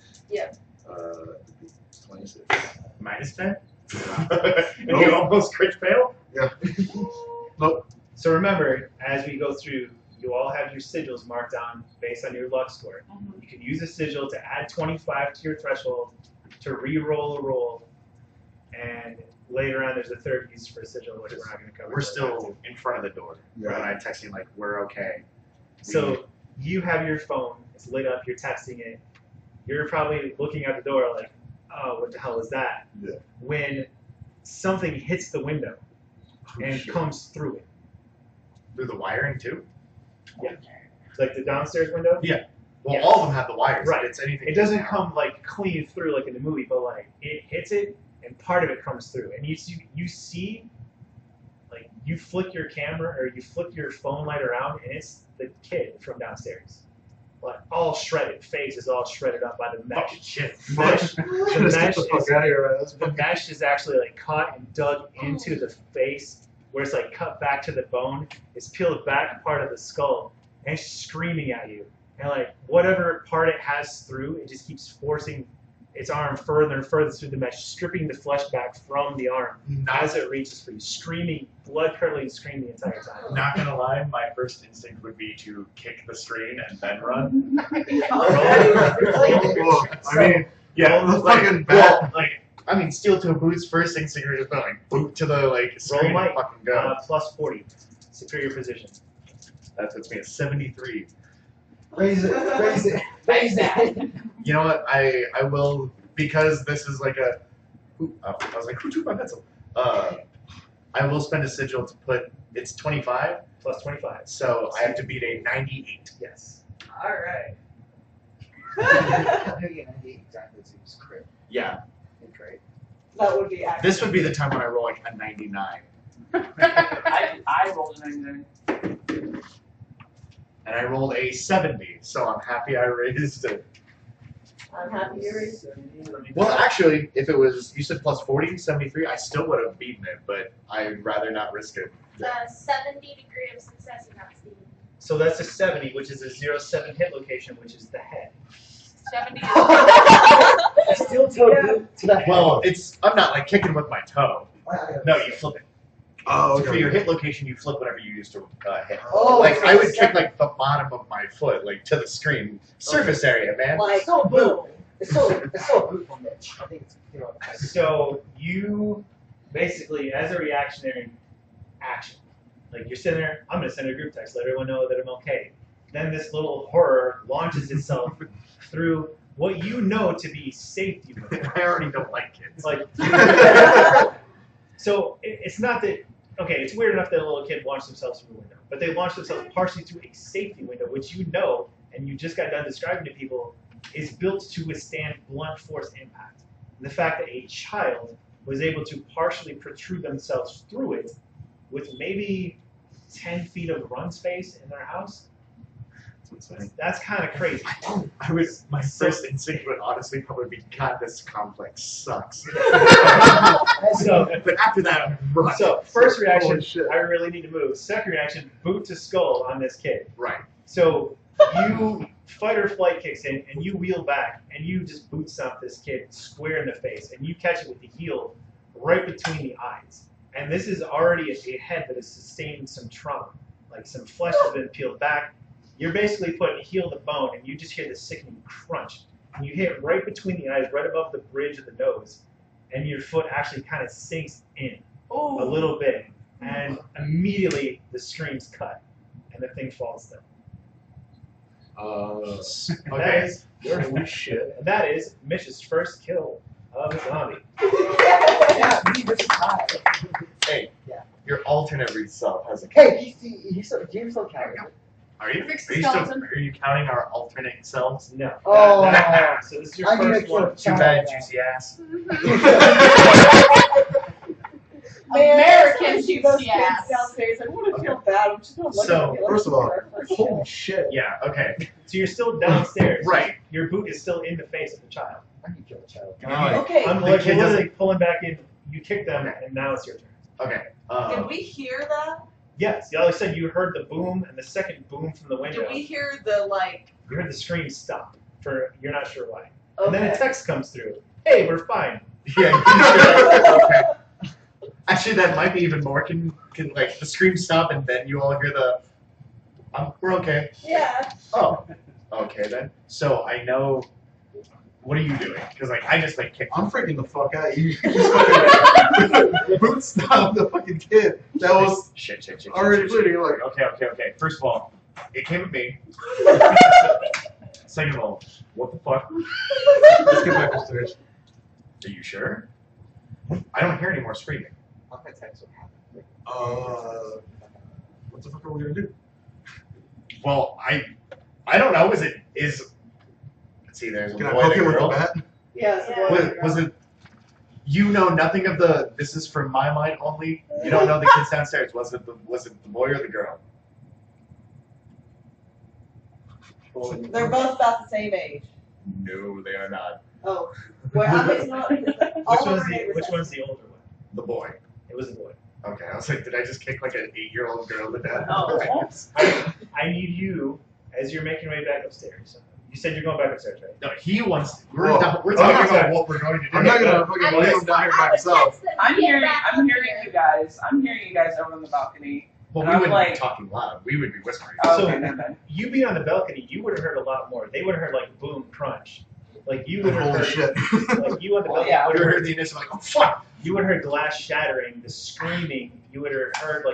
26. -10. And you almost crit fail. Yeah. So remember, as we go through, you all have your sigils marked down based on your luck score. You can use a sigil to add 25 to your threshold to re-roll a roll, and later on there's a third use for a sigil, which we're not going to cover. We're still in front of the door. Yeah. When I text you like we're okay. So you have your phone, it's lit up, you're texting it. You're probably looking out the door like, oh, what the hell is that? Yeah. When something hits the window and Shit. comes through it. Through the wiring too. Like the downstairs window? Well, Yeah. all of them have the wires. Right. It's anything. It doesn't come like clean through like in the movie, but like it hits it and part of it comes through. And you see like you flick your camera or you flick your phone light around and it's the kid from downstairs. Like all shredded, face is all shredded up by the mesh. Fucking shit. Mesh, Just get the fuck out of here, man. the mesh is actually like caught and dug into the face, where it's like cut back to the bone. It's peeled back part of the skull, and it's screaming at you. And like whatever part it has through, it just keeps forcing its arm further and further through the mesh, stripping the flesh back from the arm as it reaches for you, screaming, blood curdling scream the entire time. Not gonna lie, my first instinct would be to kick the screen and then run. Well, I mean, Yeah, the like, fucking well, bat. like I mean, steel toe boots. First instinct would just be like boot to the like screen and might. fucking go. Plus 40, superior position. That puts me at 73. Raise it, raise it, raise it. You know what? I will, because this is like a. I was like, who took my pencil? I will spend a sigil to put. It's 25, Plus 25. so I have to beat a 98. Yes. Alright. Exactly, so it's crit. Yeah, Great. That would be accurate. this would be the time when I roll like a 99, I rolled a 99. and I rolled a 70. So I'm happy I raised it. I'm happy you're in. Well, actually, if it was, you said plus 40, 73, I still would have beaten it, but I'd rather not risk it. 70 degree of success in that speed. So that's a 70, which is a 0-7 hit location, which is the head. 70 is Steel toe boot to the head. Well, I'm not like kicking with my toe. No, you flip it. Oh, For your hit location, you flip whatever you use to hit. Oh, Like, so I would it's kick like the bottom of my foot, like to the screen. Surface area, man. Like, So boom. it's still a boot from Mitch. I think it's, you know. So you basically, as a reactionary action, like you're sitting there, I'm going to send a group text, let everyone know that I'm okay. Then this little horror launches itself through what you know to be safety window. I already don't like kids. Like, so it's not that, okay, it's weird enough that a little kid launched themselves through a window, but they launched themselves partially through a safety window, which you know, and you just got done describing to people, is built to withstand blunt force impact. And the fact that a child was able to partially protrude themselves through it with maybe 10 feet of run space in their house, that's kind of crazy. My first instinct would honestly probably be, God, this complex sucks. So, But after that, I'm right. so first reaction, Holy shit. I really need to move. Second reaction, boot to skull on this kid. Right. So you fight or flight kicks in, and you wheel back, and you just boot stomp this kid square in the face, and you catch it with the heel right between the eyes. And this is already a head that has sustained some trauma, like some flesh has been peeled back. You're basically putting heel to bone, and you just hear the sickening crunch. And you hit right between the eyes, right above the bridge of the nose, and your foot actually kind of sinks in a little bit, and immediately the stream's cut, and the thing falls down. Okay. Holy shit. And that is Mitch's first kill of a zombie. Yeah, we just died. Hey, Yeah. your alternate self has a Hey, he's still counting. Are you? Fix Are the you, still, skeleton. are you counting our alternate selves? No. Oh. So this is your I need first to one. kill Too bad, juicy ass. American She goes juicy ass. downstairs. I want to feel bad. I'm just gonna look So, at me like first of all, our first Holy kill. shit. Yeah, okay. So you're still downstairs. Right. Your boot is still in the face of the child. I can kill a child. Okay. I'm The like kid literally pulling back in. You kick them, and now it's your turn. Okay. Did we hear that? Yes. All of a sudden, you heard the boom, and the second boom from the window. Did we hear the like? You heard the scream stop. For you're not sure why. And then a Okay. text comes through. Hey, we're fine. Yeah, okay. Actually, that might be even more. Can like the scream stop and then you all hear the, we're okay. Yeah. Oh, okay then. So I know. What are you doing? Because like I just like kicked. I'm freaking the fuck out. You just fucking boot stomp the fucking kid. That was shit. already bleeding. You're like, Okay. First of all, it came at me. Second of all, what the fuck? let's get back upstairs. Are you sure? I don't hear any more screaming. I'm gonna text what happened. What the fuck are we gonna do? Well, I don't know. Let's see. There's a Can I boy poke and him a with the girl. bat? Yes. Yeah. Was it? You know nothing of the. This is from my mind only. You don't know the kids downstairs. Was it the boy or the girl? They're both about the same age. No, they are not. Oh. Well, I was not. Which one's the older one? The boy. It was the boy. Okay, I was like, did I just kick like an 8-year-old girl to death? Oh. I need you, as you're making your way back upstairs. You said you're going back upstairs, right? No, he wants. We're Whoa. talking I'm about what we're going to do. I'm not gonna fucking leave him down here by himself. I'm hearing you guys. I'm hearing you guys over on the balcony. Well, And we I'm wouldn't like- be talking loud. We would be whispering. Oh, So- okay, okay. You being on the balcony, you would have heard a lot more. They would have heard like boom, crunch. Like you would have Holy heard, shit. like you on the Well, balcony yeah. would You have heard heard the initial like, oh fuck! you would have heard glass shattering, the screaming. You would have heard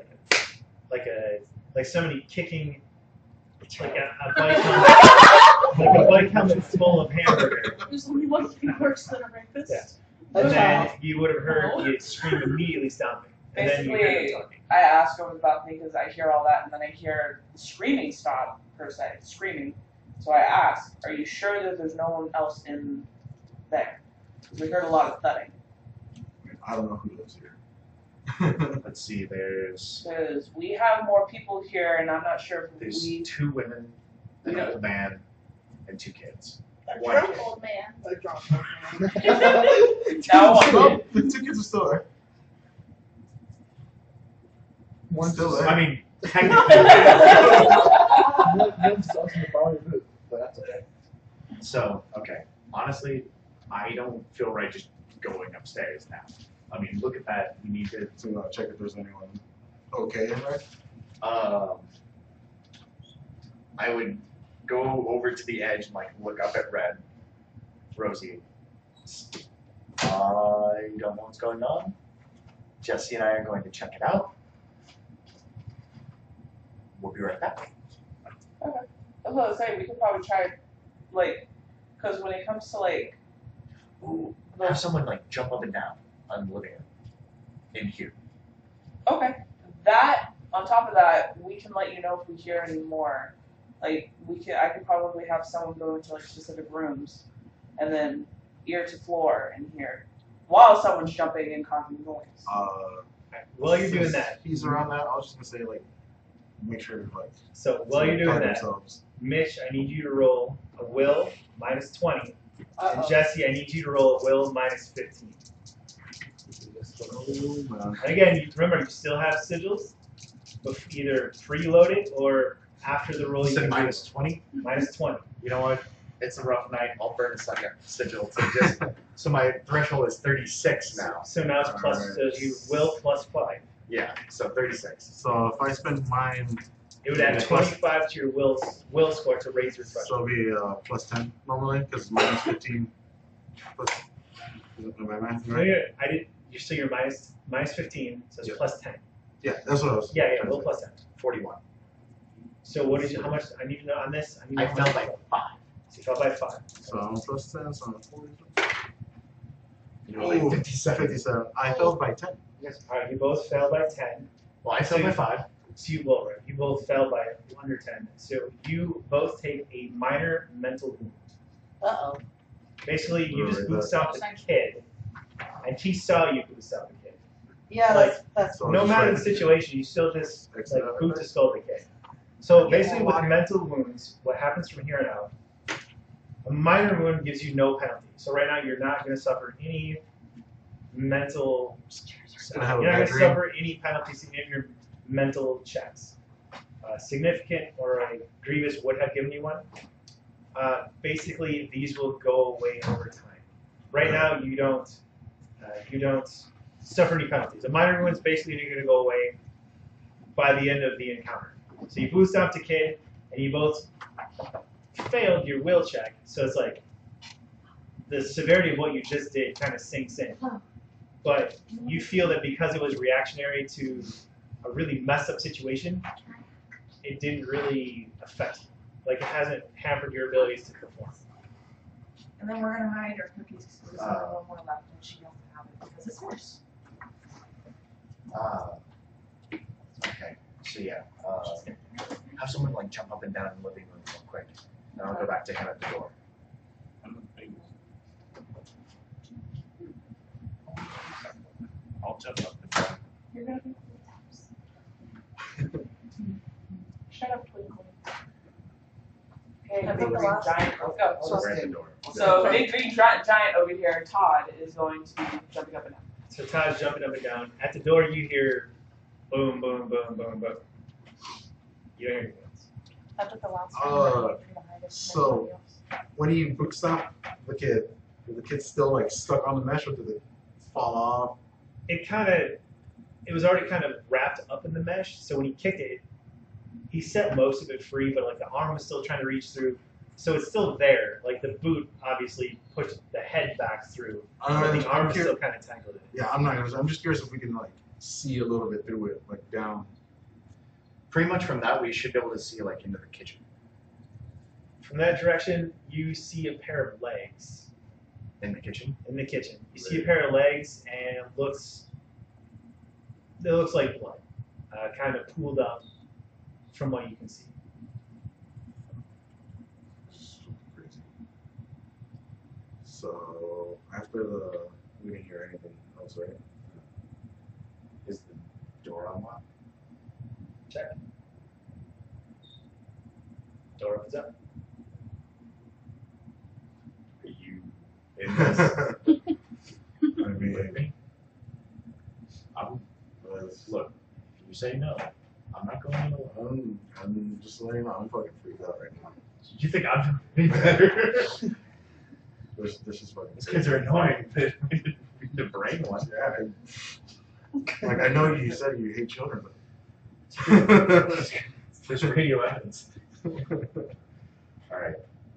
like somebody kicking like a bike helmet, like a bike helmet full of hamburger. There's only one thing worse than a rapist. Yeah. And then you would have heard the scream immediately stopping. And then you heard them Basically, talking. I ask over the balcony because I hear all that, and then I hear the screaming stop, per se, screaming. So I ask, are you sure that there's no one else in there? Because we heard a lot of thudding. I don't know who lives here. Let's see. There's Because we have more people here, and I'm not sure if there's we... 2 women, an Yeah. old man, and 2 kids. A One drunk kid. old man. A drunk man. Now one one. The tickets are still there. One still there. I mean, technically. But that's okay. So, okay. Honestly, I don't feel right just going upstairs now. I mean, look at that. We need to. So check if there's anyone okay in there. I would go over to the edge and like look up at Red. Rosie. I don't know what's going on. Jesse and I are going to check it out. We'll be right back. Okay. That's what I was saying. We could probably try, like, because when it comes to like, Ooh, have someone like jump up and down on the living room in here. okay, that on top of that, we can let you know if we hear any more. Like, I could probably have someone go into like specific rooms, and then ear to floor in here, while someone's jumping and causing noise. While you're doing since that, he's around that. I was just gonna say like, make sure like. so while you're doing guard that, themselves. Mitch, I need you to roll a will minus 20, and Uh-oh. Jesse, I need you to roll a will minus 15. Oh, man. And again, you remember you still have sigils, but either preloaded or after the roll You you said can do minus 20? minus 20. You know what? It's a rough night. I'll burn a second sigil to just. So my threshold is 36 now. So now it's plus, Alright. so you will plus 5. Yeah, so 36. So if I spend mine, It would add Yeah, plus- 25 to your will score to raise your threshold. so it'll be plus 10 normally because minus 15. Plus, am I math No, right? I did. So you're minus 15, so it's Yeah. plus 10. Yeah, that's what I was. Yeah, will plus 10. 41. So what did you? How much? I need to know on this. I need to I know how fell much by you fell. 5. So you fell by 5. So I'm plus 10, so I'm 40. You're like Ooh, 57. 57. I fell by 10. Yes. All right. You both fell by 10. Well, I fell by 5. So you both, right? You both fell by under 10. So you both take a minor mental wound. Uh-oh. Basically, you just Right, boot stomped a kid, and he saw you boot stomp a kid. Yeah, Like, that's So No just matter right- the situation, you still just Exit like out right boot there? to skull the kid. So Yeah, basically, with water. mental wounds, what happens from here on out? A minor wound gives you no penalty. So right now, you're not going to suffer any mental. Gonna have a You're not going bad to dream. suffer any penalties in your mental checks. Significant or a grievous would have given you one. Basically, these will go away over time. Right now, you don't suffer any penalties. A minor wound is basically going to go away by the end of the encounter. So you boot stomped a kid, and you both failed your will check. So it's like the severity of what you just did kind of sinks in. But you feel that because it was reactionary to a really messed up situation, it didn't really affect you. Like it hasn't hampered your abilities to perform. And then we're gonna hide our cookies because there's only one more left and she doesn't have it because it's hers. Okay, so yeah, have someone like jump up and down in the living room real quick. Then I'll go back to him at the door. I'll jump up and down. You're gonna be Shut up, Twinkle. Okay, I big put the green last giant. Let's go. So- Right at the door. So big green giant over here, Todd, is going to be jumping up and down. So Todd's jumping up and down. At the door, you hear boom, boom, boom, boom, boom. You don't hear anything else. I put the last Uh, one. I'm gonna hide it from so- everybody else. When you boot stomp the kid, is the kid still like stuck on the mesh or did it fall off? It was already kind of wrapped up in the mesh. So when he kicked it, he set most of it free, but like the arm was still trying to reach through. So it's still there. Like the boot obviously pushed the head back through, but the arm I'm was curious. still kind of tangled in. Yeah, I'm not gonna. I'm just curious if we can like see a little bit through it, like down. Pretty much from that, we should be able to see like into the kitchen. From that direction, you see a pair of legs In the kitchen. in the kitchen. You see a pair of legs, and it looks like blood, kind of pooled up from what you can see. Crazy. So after we didn't hear anything else, right? Is the door unlocked? Check. Door opens up. in this. I mean, I'm, that's- look, if you say no, I'm not going alone. I'm just letting you know, I'm fucking freaked out right now. You think I'm doing better? This is fucking. These kids are annoying. The brain one. Yeah. Like, I know you said you hate children, but. There's radio evidence. Alright.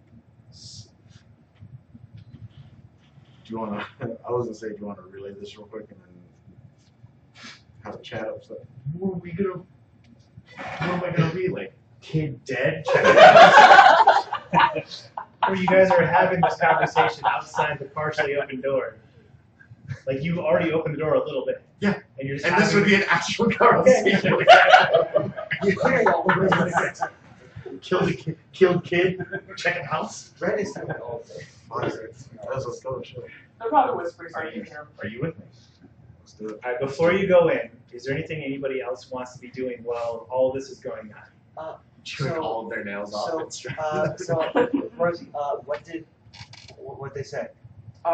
Do you want to? I was gonna say, do you want to relay this real quick and then have a chat upset? What are we gonna? What am I gonna be like? Kid dead? Check it out. Or you guys are having this conversation outside the partially open door. Like you already opened the door a little bit. Yeah. And you're just And this would be an actual conversation. Killed kid, checking house. Red is doing all day. Let's go. Chill. They're probably whispers. Are you with me? Let's do it. All right, before you go in, is there anything anybody else wants to be doing while all this is going on? Chewing So- all of their nails off and straight. Rosie, what they say? Do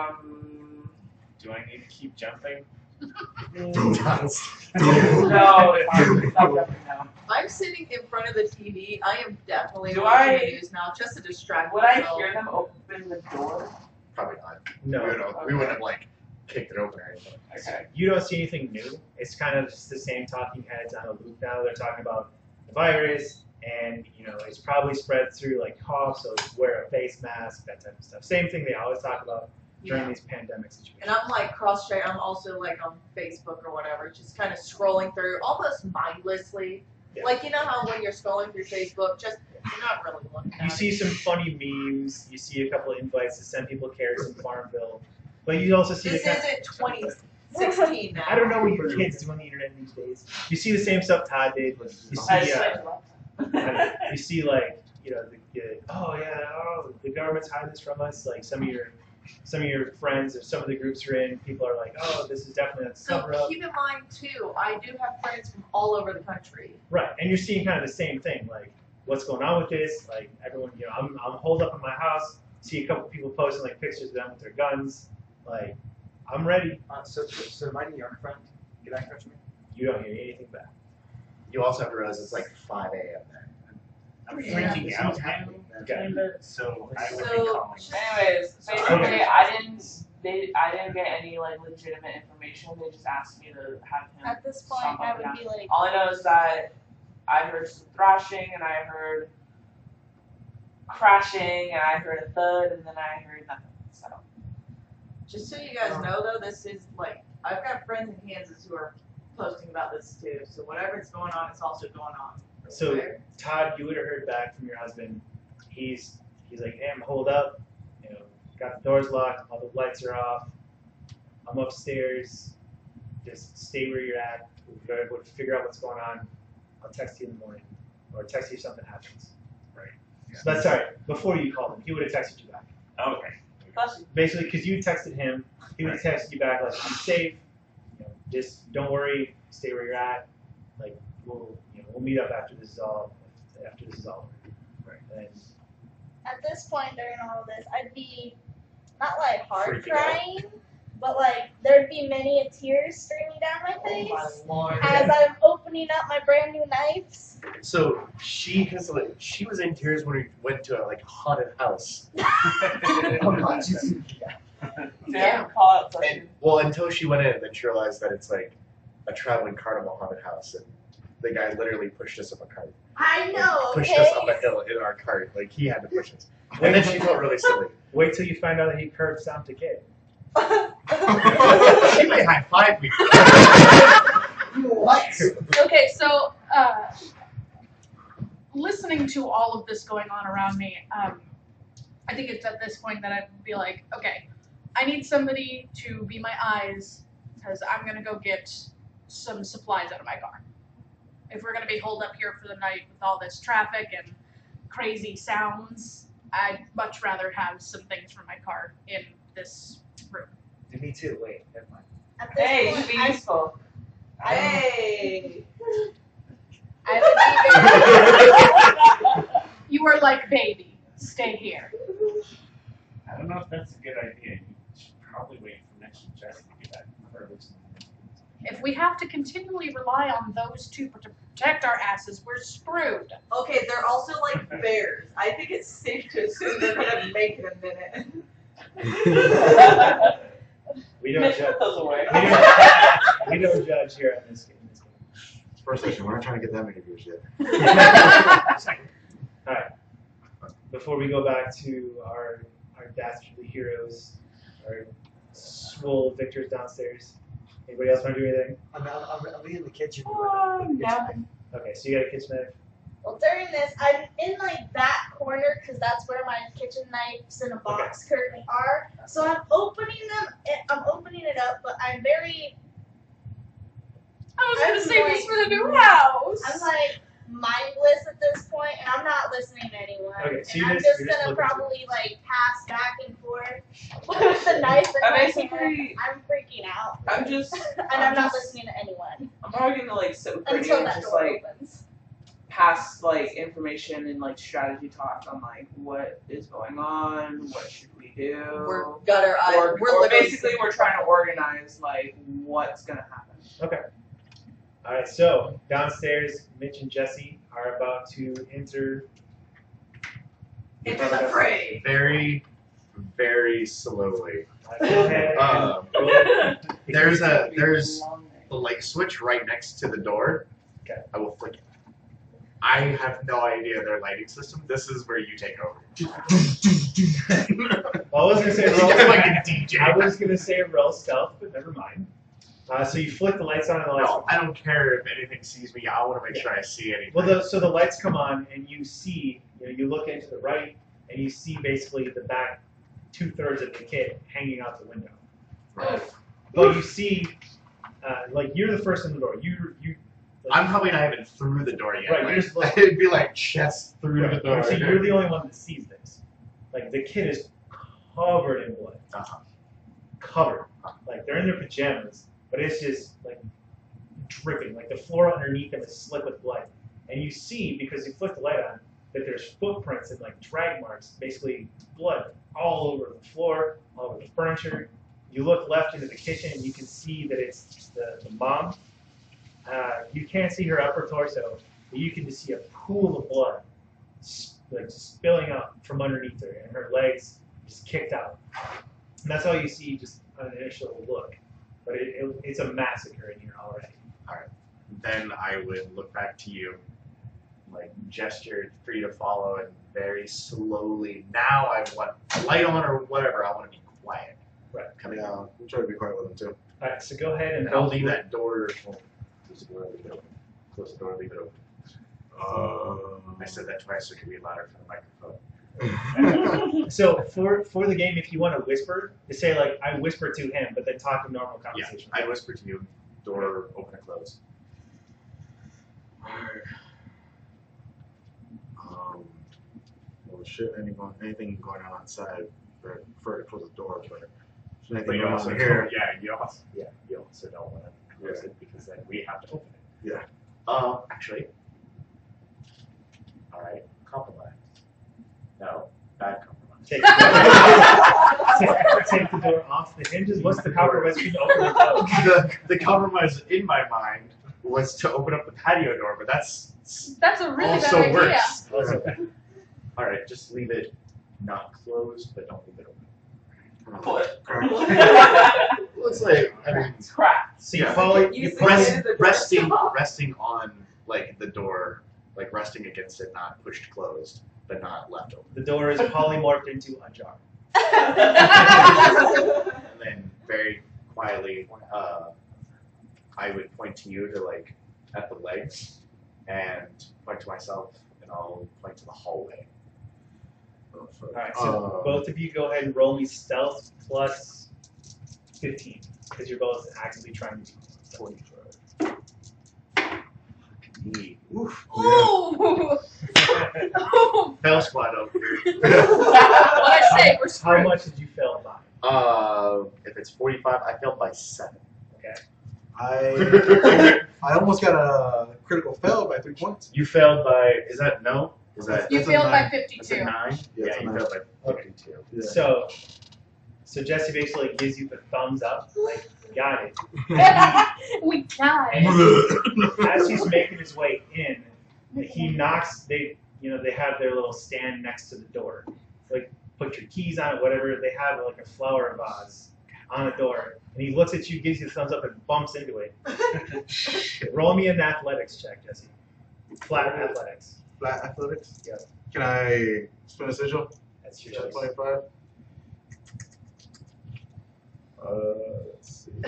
I need to keep jumping? No, stop jumping now. I'm sitting in front of the TV. I am definitely Do watching I- the news now just to distract Would I myself. hear them open the door? Probably not. No. We wouldn't have like kicked it open or anything. Okay. You don't see anything new. It's kind of just the same talking heads on a loop now. They're talking about the virus, and it's probably spread through like cough, so wear a face mask, that type of stuff. Same thing they always talk about during Yeah. these pandemic situations. And I'm like cross-check. I'm also like on Facebook or whatever, just kind of scrolling through almost mindlessly. Yeah. Like, you know how when you're scrolling through Facebook, just you're not really looking at You see some funny memes. You see a couple of invites to send people carrots in Farmville, but you also see This the kind isn't 2016 now. I don't know what your kids do on the internet these days. You see the same stuff Todd did. You I see, just you see like the government's hiding this from us. Like some of your friends or some of the groups you're in, people are like, oh, this is definitely a So cover up. keep in mind too, I do have friends from all over the country. Right, and you're seeing kind of the same thing. Like, what's going on with this? Like everyone, I'm holed up in my house. See a couple people posting like pictures of them with their guns. Like, I'm ready. So my New York friend, get back in touch with me. You don't hear anything back. You also have to realize it's like 5 a.m. there. I'm Yeah, freaking this out is now. happening. Okay. So I would be So- calling. Anyways, basically, Okay. I didn't get any like legitimate information. They just asked me to have him. At this point, stomp I up would down. be like, All I know is that I heard some thrashing, and I heard crashing, and I heard a thud, and then I heard nothing. So Just so you guys know though, this is like, I've got friends in Kansas who are posting about this too. So whatever's going on, it's also going on. So Okay? Todd, you would have heard back from your husband. He's like, hey, I'm holed up. Got the doors locked. All the lights are off. I'm upstairs. Just stay where you're at. We'll figure out what's going on. I'll text you in the morning, or text you if something happens. Right. So that's sorry. Before you called him, he would have texted you back. Okay. plus, Basically, because you texted him, he would have texted you back like, I'm safe. Just don't worry. Stay where you're at. Like we'll meet up after this is all over. Right. And at this point during all of this, I'd be not like hard Freaking out. crying, but like there'd be many tears streaming down my face Oh my lord. as I'm opening up my brand new knives. So she was in tears when we went to a haunted house. yeah, call out And, well, until she went in, and then she realized that it's like a traveling carnival haunted house, and the guy literally pushed us up a cart. I know, Pushed us up okay? a hill in our cart, like he had to push us. And then she felt really silly. wait till you find out that he curved Sam to kid. She may high five me. What? Okay, so listening to all of this going on around me, I think it's at this point that I'd be like, okay, I need somebody to be my eyes because I'm gonna go get some supplies out of my car. If we're gonna be holed up here for the night with all this traffic and crazy sounds, I'd much rather have some things from my car in this room. Me too. Wait, never mind. At this Hey, you point, should be useful. Hey. I would even You are like baby. Stay here. I don't know if that's a good idea. You should probably wait for next Jesse to get back from her. If we have to continually rely on those two to protect our asses, we're screwed. Okay, they're also like bears. I think it's safe to assume they're gonna make it a minute. We don't Mitch, judge. put those away. We don't judge here on this game. First session, we're not trying to get that many views yet. Alright. Before we go back to our dastardly heroes, our swole victors downstairs, anybody else want to do anything? I'll be in the kitchen. Yeah. Okay, so you got a kitchen knife. Well, during this, I'm in like that corner because that's where my kitchen knives in a box currently are. So I'm opening it up, but I'm very. I was gonna save this for the new house. I'm like mindless at this point, and I'm not listening to anyone. Okay, so and I'm you're just just gonna looking probably like pass back and forth with the knife in my hand. I'm freaking out. I'm just. And I'm not listening to anyone I'm probably gonna like sit with Brittany until and that just door like opens. pass like information and like strategy talk on like what is going on, what should we do. We're got our eyes. Or We're literally basically we're trying to organize like what's gonna happen. Okay. Alright, so downstairs, Mitch and Jesse are about to enter. into the fray. Very, very slowly. Go ahead and roll. There's the light switch right next to the door. Okay. I will flick it. I have no idea their lighting system. This is where you take over. Well, I was gonna say roll. It's like a DJ. I was gonna say roll stealth, but never mind. So you flick the lights on and the lights. No, I don't care if anything sees me. I want to make sure I see anything. Well, so the lights come on and you see. You look into the right and you see basically the back 2/3 of the kit hanging out the window. Right. But you see, like you're the first in the door. You. I'm probably not even through the door yet. Right, Like, you're just looking. it'd be like chest through the door. So you're the only one that sees this. Like the kid is covered in blood. Covered. Like they're in their pajamas, but it's just like dripping. Like the floor underneath them is slick with blood. And you see, because you flick the light on, that there's footprints and like drag marks, basically blood all over the floor, all over the furniture. You look left into the kitchen and you can see that it's the mom. You can't see her upper torso, but you can just see a pool of blood like spilling out from underneath her, and her legs just kicked out. And that's all you see just on an initial look. But it's a massacre in here already. Alright. Then I would look back to you, like gesture for you to follow, and very slowly, now I want a light on or whatever, I want to be quiet. Right. Coming Yeah, out. we'll try to be quiet with them too. Alright, so go ahead and And I'll leave that door. Close the door, leave it open. Close the door, leave it open. I said that twice so it could be louder for the microphone. So for the game, if you want to whisper, to say like I whisper to him, but then talk in normal Yeah, conversation. I whisper to you, door open and close. Alright. Well, shit, anything going on outside, but prefer to close the door, but anything But you going also on don't, here. you also don't want to close it because then we have to open it. Yeah. Actually. Alright, compromise. No, bad compromise. Take the door off the hinges. What's the compromise between open and close? the compromise in my mind was to open up the patio door, but that's That's a really also bad idea. worse. Alright, just leave it not closed, but don't leave it open. But Looks like, I mean, it's crap. So you Yeah. follow. You You see rest, the door resting, stop. resting on like the door, like resting against it, not pushed closed, but not left open. the door is polymorphed into a jar. And then very quietly, I would point to you to like at the legs, and point to myself, and I'll point to the hallway. Oh, fuck. Alright, so both of you go ahead and roll me stealth plus 15, because you're both actively trying to do 45. Oof. Ooh! Fail squad over here. What I say, we're How screwed. much did you fail by? If it's 45, I failed by 7. Okay. I almost got a critical fail by 3 points. You failed by, is that no? Is that You That's a failed by 9. 52. that's a 9? Yeah, it's a you 9. failed by 52. Yeah. So So Jesse basically gives you the thumbs up, like, got it. We got it. And as he's making his way in, he knocks. They have their little stand next to the door. Like, put your keys on it, whatever. They have like a flower vase on the door, and he looks at you, gives you the thumbs up, and bumps into it. Roll me an athletics check, Jesse. Flat athletics. Flat athletics? Yeah. Can I spin a sigil? That's your Just choice. 25. Let's see.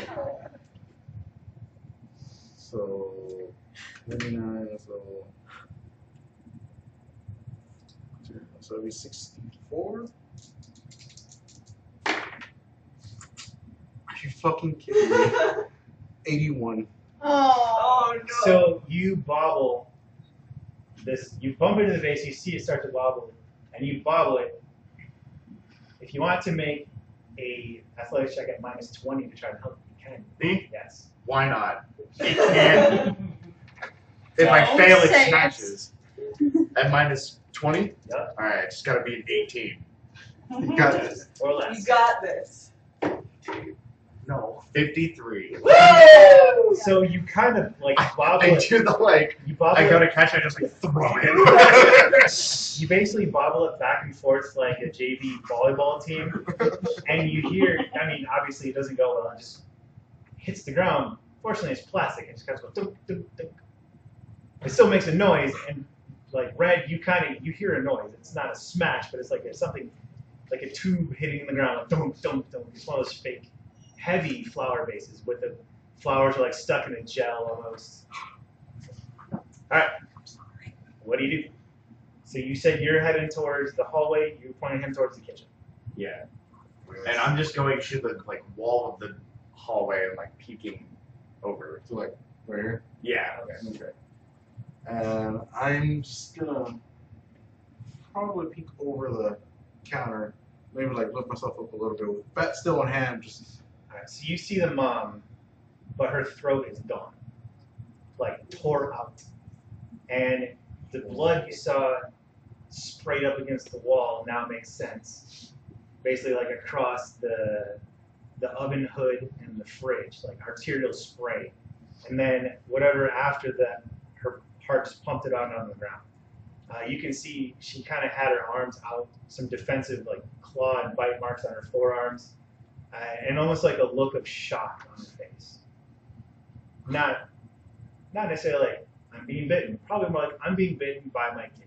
So 29. So it'll be 64. Are you fucking kidding me? 81. Oh. no. So you bobble this. You bump into the vase. You see it start to bobble, and you bobble it. If you want to make a athletics check at -20 to try to help, you can. Me? Yes. Why not? It can. If I Don't fail, it say it. smashes. At -20? Yep. Alright, it's gotta be an 18. You got this. Or less. You got this. No. 53. So you kind of like bobble I it. do the like, You bobble I go it. to catch it, I just like throw it. You basically bobble it back and forth like a JV volleyball team, and you hear. I mean, obviously it doesn't go well. It just hits the ground. Fortunately, it's plastic. It just kind of goes dunk, dunk, dunk. It still makes a noise, and like Red, you hear a noise. It's not a smash, but it's like it's something like a tube hitting the ground, like dunk, dunk, dunk. It's one of those fake, heavy flower bases with the flowers are like stuck in a gel almost. All right, what do you do? So you said you're heading towards the hallway. You're pointing him towards the kitchen. Yeah. And I'm just going to the like wall of the hallway and like peeking over. So like right here. Yeah. Okay. And I'm just gonna probably peek over the counter, maybe like lift myself up a little bit with bat still in hand. Just All right. So you see the mom, but her throat is gone, like tore out, and the blood you saw sprayed up against the wall now makes sense. Basically, like across the oven hood and the fridge, like arterial spray, and then whatever after that, her heart just pumped it on the ground. You can see she kind of had her arms out, some defensive like claw and bite marks on her forearms, and almost like a look of shock on her face. Not necessarily like I'm being bitten, probably more like I'm being bitten by my kid.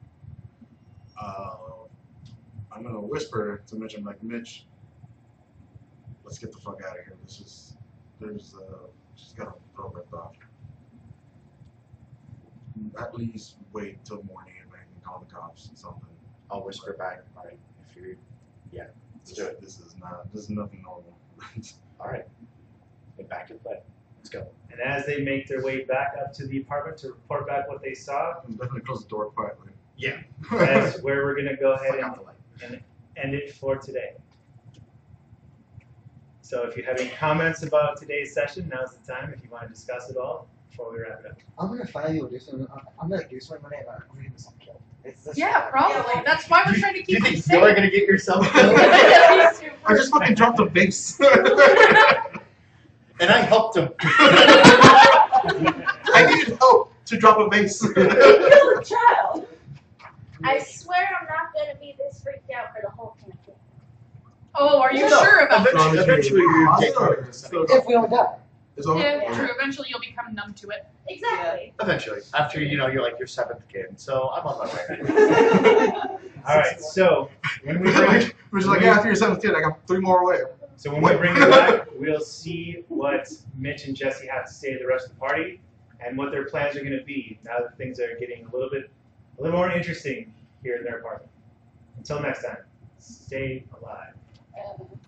I'm gonna whisper to Mitch. I'm like, Mitch, let's get the fuck out of here. She's got a throat ripped off. At least wait till morning and I can call the cops or something. I'll whisper back. Alright, if you're This is nothing normal. alright. Get back to play. Let's go. And as they make their way back up to the apartment to report back what they saw, I'm definitely close the door quietly. Yeah. that's where we're gonna go ahead Fuck out the light. and end it for today. So if you have any comments about today's session, now's the time if you want to discuss it all before we wrap it up. I'm gonna file you do some. I'm gonna do something money about agreeing to some kill. Yeah, probably. That's why we're trying to Do you keep think you you're safe. gonna get yourself killed? I just fucking dropped a base. And I helped him. I needed help to drop a base. Kill a child. I swear I'm not gonna be this freaked out for the whole campaign. Oh, are you No, sure about that? Eventually you take part in this. If we don't die. It's over. Yeah, true. Eventually you'll become numb to it. Exactly. Eventually. After you're like your 7th kid. So I'm on my way. All right. So when we bring Which is like, yeah, after your 7th kid, I got 3 more away. so when we bring you back, we'll see what Mitch and Jesse have to say to the rest of the party and what their plans are going to be now that things are getting a little more interesting here in their apartment. Until next time, stay alive.